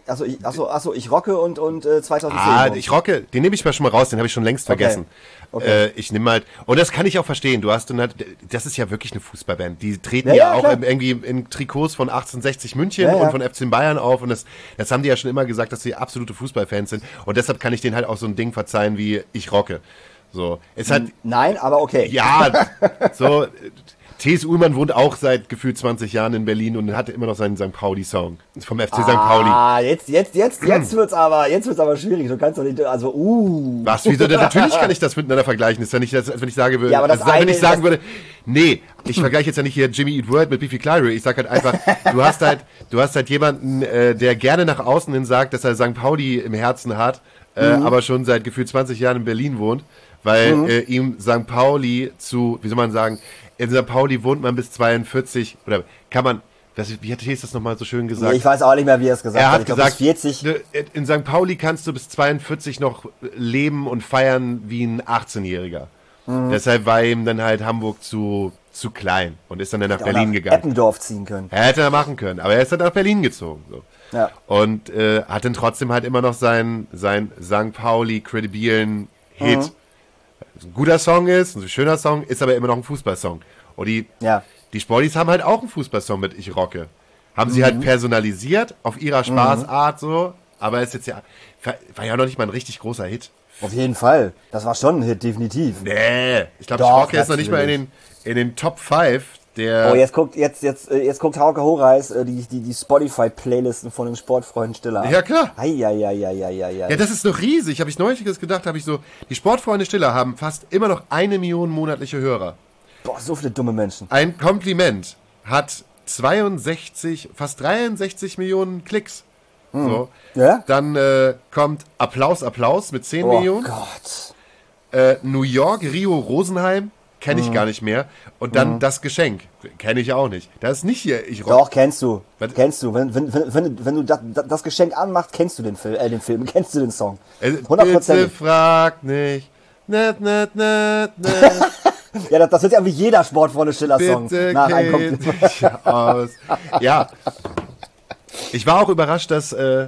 ich rocke und 2010. Ich rocke, den nehme ich mal schon mal raus, den habe ich schon längst vergessen. Okay. Ich nehme halt, und das kann ich auch verstehen, du hast dann halt, das ist ja wirklich eine Fußballband, die treten Ja, ja, ja, auch klar. irgendwie in Trikots von 1860 München Ja, ja. und von FC Bayern auf und das haben die ja schon immer gesagt, dass sie absolute Fußballfans sind und deshalb kann ich denen halt auch so ein Ding verzeihen wie Ich rocke. So, es hat, Nein, aber okay. ja, so, T.S. Ullmann wohnt auch seit gefühlt 20 Jahren in Berlin und hatte immer noch seinen St. Pauli-Song vom FC St. Pauli. Jetzt wird's aber schwierig. Du kannst doch nicht, Was, wieso? Natürlich kann ich das miteinander vergleichen. Ist ja nicht, als wenn ich sage würde, Ja, aber das als wenn eine ich sagen ist- würde, nee, ich vergleiche jetzt ja nicht hier Jimmy Eat World mit Beefy Clyro. Ich sag halt einfach, du hast halt jemanden, der gerne nach außen hin sagt, dass er St. Pauli im Herzen hat, aber schon seit gefühlt 20 Jahren in Berlin wohnt, weil ihm St. Pauli wie soll man sagen, in St. Pauli wohnt man bis 42, oder kann man, wie hat Thies das nochmal so schön gesagt? Ich weiß auch nicht mehr, wie er es gesagt Er hat Ich glaub, gesagt, bis 40. ne, in St. Pauli kannst du bis 42 noch leben und feiern wie ein 18-Jähriger. Deshalb war ihm dann halt Hamburg zu klein und ist dann nach Auch Berlin nach gegangen. Eppendorf ziehen können. Er hätte er machen können, aber er ist dann nach Berlin gezogen. So. Ja. Und hat dann trotzdem halt immer noch seinen St. Pauli kredibilen Hit. Ein guter Song ist, ein schöner Song, ist aber immer noch ein Fußballsong. Und die Sportis haben halt auch einen Fußballsong mit Ich rocke. Haben sie halt personalisiert, auf ihrer Spaßart so, aber ist jetzt war ja noch nicht mal ein richtig großer Hit. Auf jeden Fall. Das war schon ein Hit, definitiv. Nee, ich glaube, Ich Doch, rocke ist noch nicht mal in den Top 5 der... Oh, jetzt guckt Hauke Horeis die Spotify-Playlisten von den Sportfreunden Stiller an. Ja, klar. Ja. Ja, das ist doch riesig. Habe ich neulich gedacht, die Sportfreunde Stiller haben fast immer noch 1 Million monatliche Hörer. Boah, so viele dumme Menschen. Ein Kompliment hat 62, fast 63 Millionen Klicks. So. Ja? Dann kommt Applaus mit 10 Oh Millionen. Gott. New York, Rio, Rosenheim, kenne ich gar nicht mehr. Und dann Das Geschenk, kenne ich auch nicht. Das ist nicht hier, ich rock. Doch, kennst du. Was? Kennst du. Wenn du das Geschenk anmachst, kennst du den Film, kennst du den Song. Bitte 100%. frag nicht. Net. Ja, das wird ja wie jeder Sportfreunde-Stiller-Song. Bitte Nach einem kennt Kompliment. mich aus. Ja. Ich war auch überrascht, dass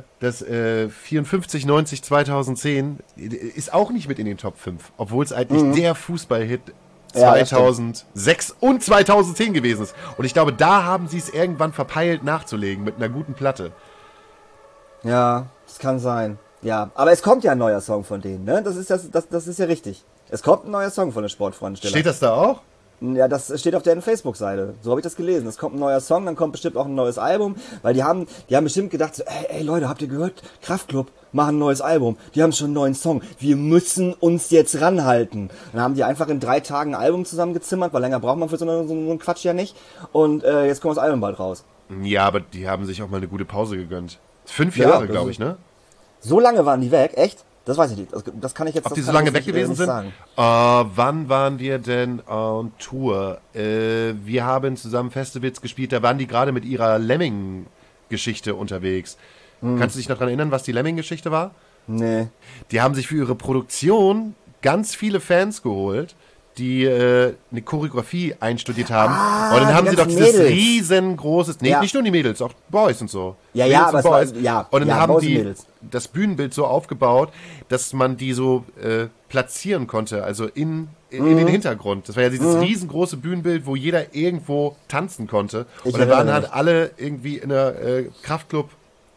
54, 90, 2010 ist auch nicht mit in den Top 5, obwohl es eigentlich der Fußballhit Ja, das 2006 und 2010 gewesen ist. Und ich glaube, da haben sie es irgendwann verpeilt nachzulegen mit einer guten Platte. Ja, das kann sein. Ja, aber es kommt ja ein neuer Song von denen, ne? Das ist ja richtig. Es kommt ein neuer Song von den Sportfreunde-Stiller. Steht das da auch? Ja, das steht auf deren Facebook-Seite. So habe ich das gelesen. Es kommt ein neuer Song, dann kommt bestimmt auch ein neues Album, weil die haben bestimmt gedacht, so, ey Leute, habt ihr gehört? Kraftklub machen ein neues Album. Die haben schon einen neuen Song. Wir müssen uns jetzt ranhalten. Dann haben die einfach in 3 Tagen ein Album zusammengezimmert, weil länger braucht man für so einen Quatsch ja nicht. Und jetzt kommt das Album bald raus. Ja, aber die haben sich auch mal eine gute Pause gegönnt. 5 Jahre, glaube ich, ne? So lange waren die weg, echt? Das weiß ich nicht. Das kann ich jetzt. Ob die so lange weg gewesen sind? Sagen. Wann waren wir denn on Tour? Wir haben zusammen Festivals gespielt, da waren die gerade mit ihrer Lemming-Geschichte unterwegs. Kannst du dich noch daran erinnern, was die Lemming-Geschichte war? Nee. Die haben sich für ihre Produktion ganz viele Fans geholt, die eine Choreografie einstudiert haben. Und dann haben sie doch dieses riesengroßes, nee, nicht nur die Mädels, auch Boys und so. Ja, Mädels ja, aber Boys. Und dann haben Boys die Mädels. das Bühnenbild so aufgebaut, dass man die so platzieren konnte, also in den Hintergrund. Das war ja dieses riesengroße Bühnenbild, wo jeder irgendwo tanzen konnte. Und dann waren halt alle irgendwie in der Kraftclub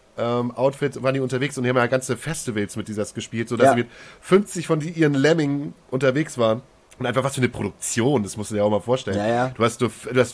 Outfits, waren die unterwegs und die haben ja ganze Festivals mit dieses gespielt, sodass sie mit 50 von ihren Lemmingen unterwegs waren. Und einfach was für eine Produktion, das musst du dir auch mal vorstellen. Ja, ja. Du hast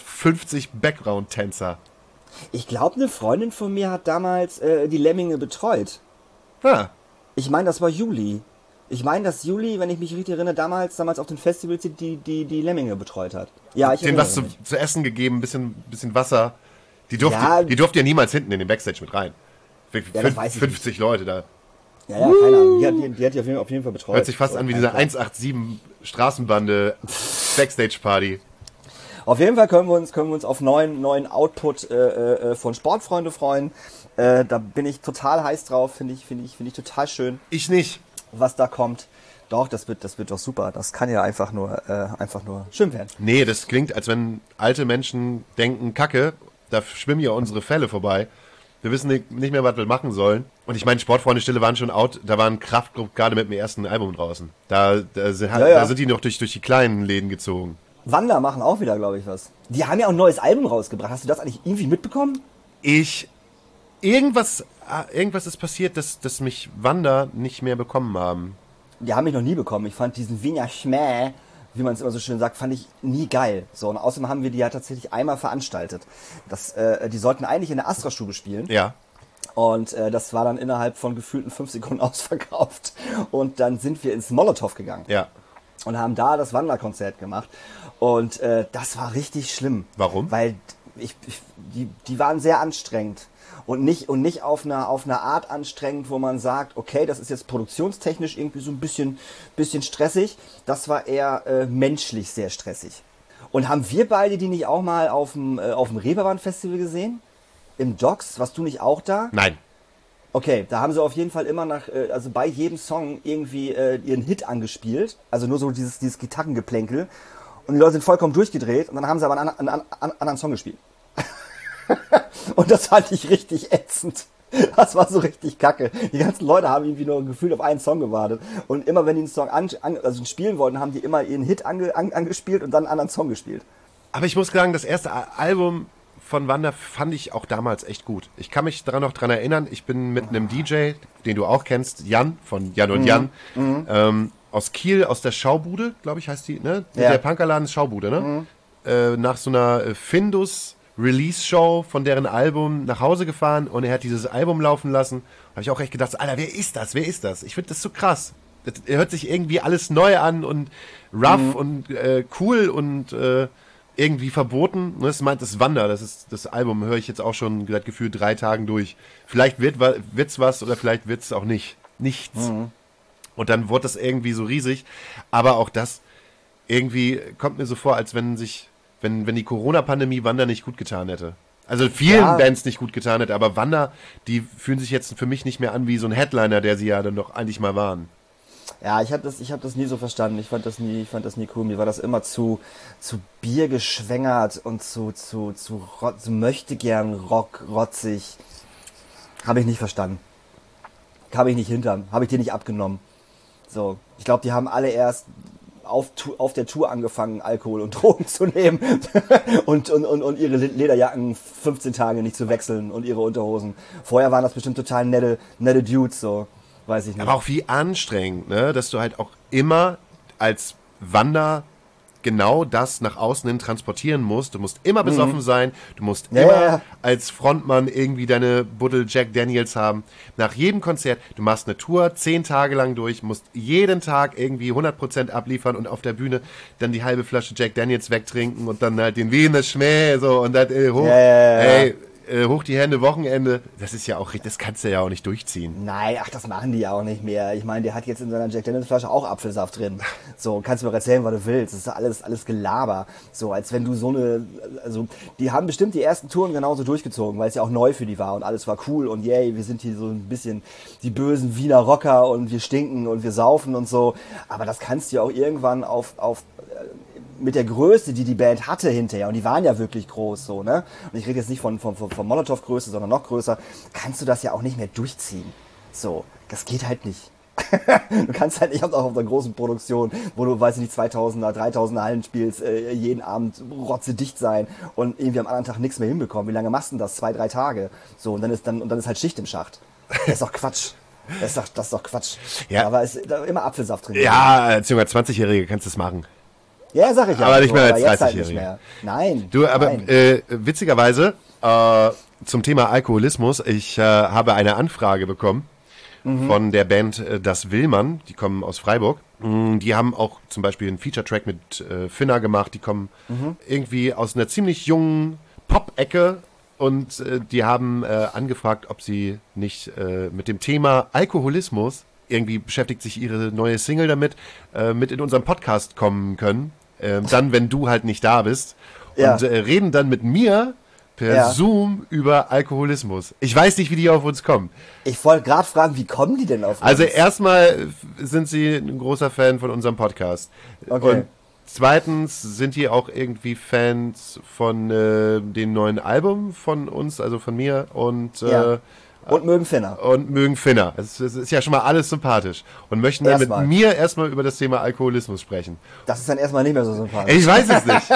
50 Background-Tänzer. Ich glaube, eine Freundin von mir hat damals die Lemminge betreut. Ah. Ich meine, das war Juli. Ich meine, dass Juli, wenn ich mich richtig erinnere, damals auf den Festivals die Lemminge betreut hat. Ja, ich denen erinnere was mich. zu essen gegeben, bisschen Wasser. Die durfte ja niemals hinten in den Backstage mit rein. das weiß ich 50 Leute da. Ja, keine Ahnung. Die hat die auf jeden Fall betreut. Hört sich fast an wie diese 187 Straßenbande Backstage Party. Auf jeden Fall können wir uns auf neuen Output von Sportfreunde freuen. Da bin ich total heiß drauf. Finde ich total schön. Ich nicht. Was da kommt. Doch, das wird doch super. Das kann ja einfach nur schön werden. Nee, das klingt, als wenn alte Menschen denken, Kacke, da schwimmen ja unsere Fälle vorbei. Wir wissen nicht mehr, was wir machen sollen. Und ich meine, Sportfreunde Stille waren schon out. Da war ein Kraftclub gerade mit dem ersten Album draußen. Da sind die noch durch die kleinen Läden gezogen. Wanda machen auch wieder, glaube ich, was. Die haben ja auch ein neues Album rausgebracht. Hast du das eigentlich irgendwie mitbekommen? Irgendwas ist passiert, dass mich Wanda nicht mehr bekommen haben. Die haben mich noch nie bekommen. Ich fand diesen Wiener Schmäh, wie man es immer so schön sagt, fand ich nie geil. So, und außerdem haben wir die ja tatsächlich einmal veranstaltet. Die sollten eigentlich in der Astra-Stube spielen. Ja. Und das war dann innerhalb von gefühlten 5 Sekunden ausverkauft. Und dann sind wir ins Molotow gegangen. Ja. Und haben da das Wanderkonzert gemacht. Und das war richtig schlimm. Warum? Weil die waren sehr anstrengend. Und nicht auf einer Art anstrengend, wo man sagt, okay, das ist jetzt produktionstechnisch irgendwie so ein bisschen stressig. Das war eher menschlich sehr stressig. Und haben wir beide die nicht auch mal auf dem Reeperbahn-Festival gesehen? Im Docks? Warst du nicht auch da? Nein. Okay, da haben sie auf jeden Fall immer also bei jedem Song irgendwie ihren Hit angespielt. Also nur so dieses Gitarrengeplänkel. Und die Leute sind vollkommen durchgedreht und dann haben sie aber einen anderen Song gespielt. Und das fand ich richtig ätzend. Das war so richtig kacke. Die ganzen Leute haben irgendwie nur gefühlt auf einen Song gewartet. Und immer wenn die einen Song spielen wollten, haben die immer ihren Hit angespielt und dann einen anderen Song gespielt. Aber ich muss sagen, das erste Album von Wanda fand ich auch damals echt gut. Ich kann mich noch dran erinnern, ich bin mit einem DJ, den du auch kennst, Jan, von Jan und Jan, aus Kiel, aus der Schaubude, glaube ich, heißt die, ne? Ja. Der Punkerladen ist Schaubude, ne? Nach so einer Findus Release-Show von deren Album nach Hause gefahren und er hat dieses Album laufen lassen. Habe ich auch echt gedacht, Alter, wer ist das? Ich finde das so krass. Er hört sich irgendwie alles neu an und rough und cool und irgendwie verboten. Das meint das Wanda, das Album höre ich jetzt auch schon seit gefühlt 3 Tagen durch. Vielleicht wird's was oder vielleicht wird's auch nicht. Nichts. Und dann wurde das irgendwie so riesig. Aber auch das irgendwie kommt mir so vor, als wenn die Corona-Pandemie Wanda nicht gut getan hätte. Also vielen Bands nicht gut getan hätte, aber Wanda, die fühlen sich jetzt für mich nicht mehr an wie so ein Headliner, der sie ja dann doch eigentlich mal waren. Ja, ich hab das nie so verstanden. Ich fand das nie cool. Mir war das immer zu Bier geschwängert und zu möchte gern rotzig. Habe ich nicht verstanden. Habe ich nicht hinterm. Habe ich dir nicht abgenommen. So, ich glaube, die haben alle erst auf der Tour angefangen, Alkohol und Drogen zu nehmen und ihre Lederjacken 15 Tage nicht zu wechseln und ihre Unterhosen. Vorher waren das bestimmt total nette Dudes, so. weiß ich nicht. Aber auch wie anstrengend, ne? Dass du halt auch immer als Wander genau das nach außen hin transportieren musst. Du musst immer besoffen sein, du musst immer als Frontmann irgendwie deine Buddel Jack Daniels haben. Nach jedem Konzert, du machst eine Tour 10 Tage lang durch, musst jeden Tag irgendwie 100% abliefern und auf der Bühne dann die halbe Flasche Jack Daniels wegtrinken und dann halt den Wiener Schmäh so und dann hoch die Hände, Wochenende. Das ist ja auch, das kannst du ja auch nicht durchziehen. Nein, das machen die ja auch nicht mehr. Ich meine, der hat jetzt in seiner Jack Daniels Flasche auch Apfelsaft drin. So, kannst du mir erzählen, was du willst. Das ist alles Gelaber. So, als wenn du also, die haben bestimmt die ersten Touren genauso durchgezogen, weil es ja auch neu für die war und alles war cool und yay, wir sind hier so ein bisschen die bösen Wiener Rocker und wir stinken und wir saufen und so. Aber das kannst du ja auch irgendwann mit der Größe, die Band hatte hinterher, und die waren ja wirklich groß, so, ne? Und ich rede jetzt nicht von Molotow-Größe, sondern noch größer, kannst du das ja auch nicht mehr durchziehen. So, das geht halt nicht. Du kannst halt nicht auch auf einer großen Produktion, wo du, weiß ich nicht, 2000er, 3000er Hallen spielst, jeden Abend rotzedicht sein und irgendwie am anderen Tag nichts mehr hinbekommen. Wie lange machst du denn das? 2-3 Tage. So, und dann ist halt Schicht im Schacht. Das ist doch Quatsch. Das ist doch Quatsch. Ja. Aber es ist da immer Apfelsaft drin. Ja, als junger 20-Jährige kannst du es machen. Ja, sag ich ja. Aber nicht mehr als jetzt 30-Jährige. Halt nein. Du, aber nein. Witzigerweise, zum Thema Alkoholismus, ich habe eine Anfrage bekommen von der Band Das Willmann, die kommen aus Freiburg. Die haben auch zum Beispiel einen Feature-Track mit Finna gemacht, die kommen irgendwie aus einer ziemlich jungen Pop-Ecke und die haben angefragt, ob sie nicht mit dem Thema Alkoholismus, irgendwie beschäftigt sich ihre neue Single damit, mit in unseren Podcast kommen können. Dann, wenn du halt nicht da bist. Und reden dann mit mir per Zoom über Alkoholismus. Ich weiß nicht, wie die auf uns kommen. Ich wollte gerade fragen, wie kommen die denn auf uns? Also erstmal sind sie ein großer Fan von unserem Podcast. Okay. Und zweitens sind die auch irgendwie Fans von dem neuen Album von uns, also von mir. Und mögen Finna. Und mögen Finna. Es ist ja schon mal alles sympathisch. Und möchten dann mit mir erstmal über das Thema Alkoholismus sprechen. Das ist dann erstmal nicht mehr so sympathisch. Ich weiß es nicht.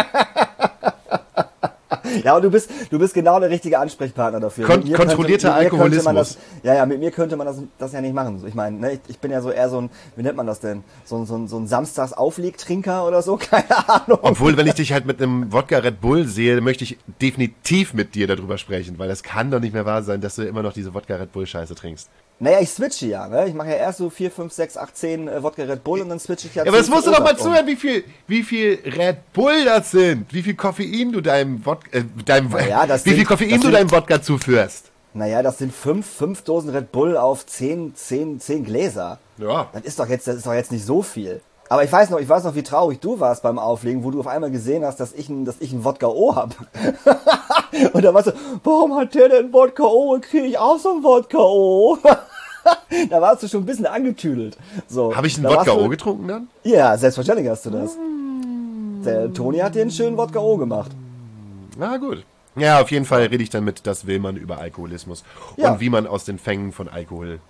Ja, und du bist genau der richtige Ansprechpartner dafür. Kontrollierter Alkoholismus. Mit mir könnte man das ja nicht machen. Ich meine, ne, ich bin ja so eher so ein, wie nennt man das denn? So ein Samstags-Auflegtrinker oder so, keine Ahnung. Obwohl, wenn ich dich halt mit einem Wodka Red Bull sehe, möchte ich definitiv mit dir darüber sprechen, weil das kann doch nicht mehr wahr sein, dass du immer noch diese Wodka Red Bull Scheiße trinkst. Naja, ich switche ja, ne? Ich mache ja erst so 4, 5, 6, 8, 10 Wodka Red Bull und dann switche ich ja. Ja, aber das musst du doch mal zuhören, wie viel Red Bull das sind, wie viel Koffein du deinem Wodka, du deinem Wodka zuführst. Naja, das sind 5 Dosen Red Bull auf 10 Gläser. Ja. Das ist doch jetzt nicht so viel. Aber ich weiß noch, wie traurig du warst beim Auflegen, wo du auf einmal gesehen hast, dass ich ein Wodka O hab. Und da warst du, warum hat der denn Wodka O und kriege ich auch so ein Wodka O? Da warst du schon ein bisschen angetüdelt. So, habe ich einen Wodka O getrunken dann? Ja, selbstverständlich hast du das. Der Toni hat dir einen schönen Wodka O gemacht. Na gut. Ja, auf jeden Fall rede ich dann mit Das Willmann über Alkoholismus. Ja. Und wie man aus den Fängen von Alkohol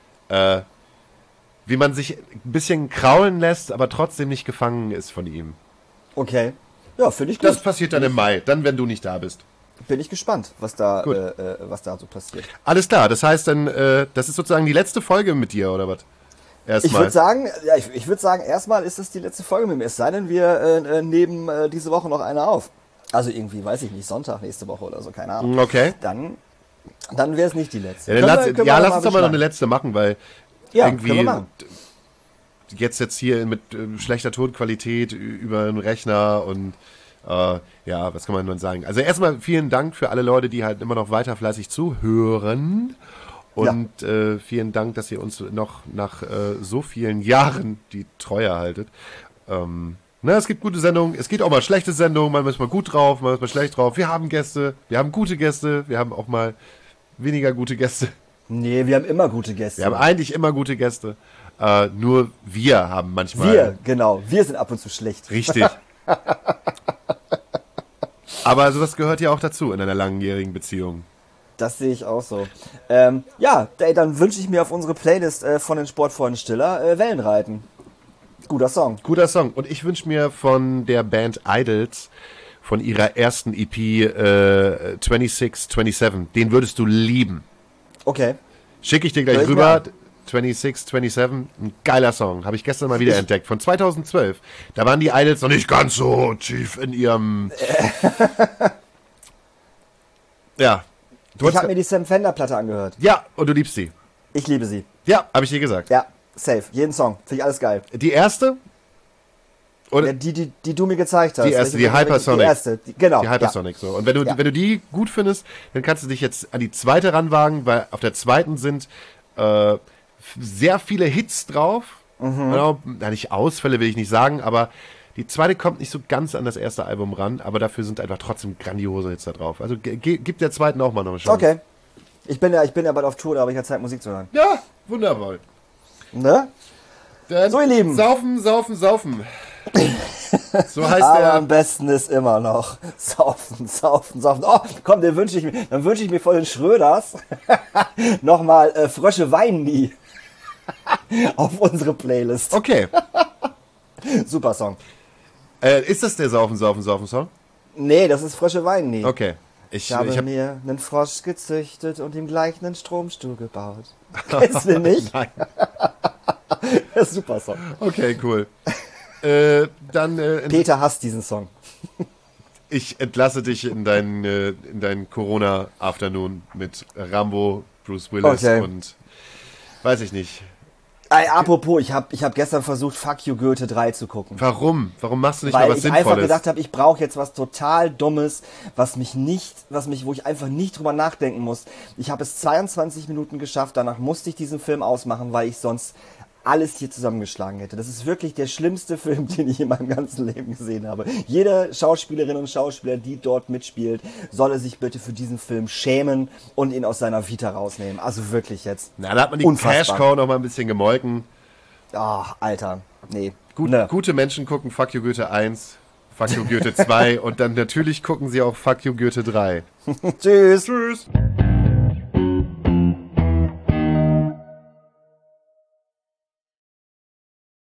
wie man sich ein bisschen kraulen lässt, aber trotzdem nicht gefangen ist von ihm. Okay. Ja, finde ich gut. Das passiert dann im Mai, dann, wenn du nicht da bist. Bin ich gespannt, was da so passiert. Alles klar, das heißt dann, das ist sozusagen die letzte Folge mit dir, oder was? Erstmal. Ich würde sagen, erstmal ist es die letzte Folge mit mir. Es sei denn, wir nehmen diese Woche noch eine auf. Also irgendwie, weiß ich nicht, Sonntag nächste Woche oder so, keine Ahnung. Okay. Dann wäre es nicht die letzte. Lass uns doch mal noch eine letzte machen, weil irgendwie können wir machen. Jetzt hier mit schlechter Tonqualität über einen Rechner und was kann man nun sagen? Also erstmal vielen Dank für alle Leute, die halt immer noch weiter fleißig zuhören und vielen Dank, dass ihr uns noch nach so vielen Jahren die Treue haltet. Es gibt gute Sendungen, es gibt auch mal schlechte Sendungen, manchmal ist man gut drauf, manchmal ist man schlecht drauf. Wir haben Gäste, wir haben gute Gäste, wir haben auch mal weniger gute Gäste. Nee, wir haben immer gute Gäste. Wir haben eigentlich immer gute Gäste. Nur wir haben manchmal... Wir sind ab und zu schlecht. Richtig. Aber sowas gehört ja auch dazu in einer langjährigen Beziehung. Das sehe ich auch so. Dann wünsche ich mir auf unsere Playlist von den Sportfreunden Stiller Wellenreiten. Guter Song. Guter Song. Und ich wünsche mir von der Band Idols, von ihrer ersten EP 2627, den würdest du lieben. Okay. Schicke ich dir gleich rüber. 26, 27, ein geiler Song. Habe ich gestern mal wieder entdeckt. Von 2012. Da waren die Idols noch nicht ganz so tief in ihrem... ja. Ich habe mir die Sam Fender Platte angehört. Ja, und du liebst sie. Ich liebe sie. Ja, habe ich dir gesagt. Ja, safe. Jeden Song. Finde ich alles geil. Die erste? Oder Ja, die du mir gezeigt hast. die erste, Welche- die Hypersonic. Die erste, genau. Die Hypersonic, so. Und wenn du die gut findest, dann kannst du dich jetzt an die zweite ranwagen, weil auf der zweiten sind sehr viele Hits drauf. Genau, nicht Ausfälle will ich nicht sagen, aber die zweite kommt nicht so ganz an das erste Album ran, aber dafür sind einfach trotzdem grandiose Hits da drauf. Also gib der zweiten auch mal noch eine Chance. Okay. Ich bin ja bald auf Tour, da habe ich ja Zeit, Musik zu hören. Ja, wunderbar. Ne? Dann So, ihr Lieben. Saufen, saufen, saufen. So heißt Aber der. am besten ist immer noch saufen, saufen, saufen. Oh, komm, dann wünsche ich mir von den Schröders nochmal Frösche weinen nie auf unsere Playlist. Okay. Super Song. Ist das der Saufen, saufen, saufen Song? Nee, das ist Frösche weinen nie. Okay. Ich habe mir einen Frosch gezüchtet und ihm gleich einen Stromstuhl gebaut. Kennst du nicht? Nein. Das ist super Song. Okay, cool. Dann Peter hasst diesen Song. ich entlasse dich in dein Corona-Afternoon mit Rambo, Bruce Willis Okay. und weiß ich nicht. Ey, apropos, ich hab gestern versucht, Fuck You Goethe 3 zu gucken. Warum? Warum machst du nicht mal Weil was ich Sinnvolles? einfach gedacht habe, ich brauche jetzt was total Dummes, wo ich einfach nicht drüber nachdenken muss. Ich habe es 22 Minuten geschafft, danach musste ich diesen Film ausmachen, weil ich sonst alles hier zusammengeschlagen hätte. Das ist wirklich der schlimmste Film, den ich in meinem ganzen Leben gesehen habe. Jede Schauspielerin und Schauspieler, die dort mitspielt, solle sich bitte für diesen Film schämen und ihn aus seiner Vita rausnehmen. Also wirklich jetzt. Na, da hat man die Unfassbar. Cash-Cow noch mal ein bisschen gemolken. Ach, Alter. Nee. Gute Menschen gucken Fuck You Goethe 1, Fuck You Goethe 2 und dann natürlich gucken sie auch Fuck You Goethe 3. Tschüss. Tschüss.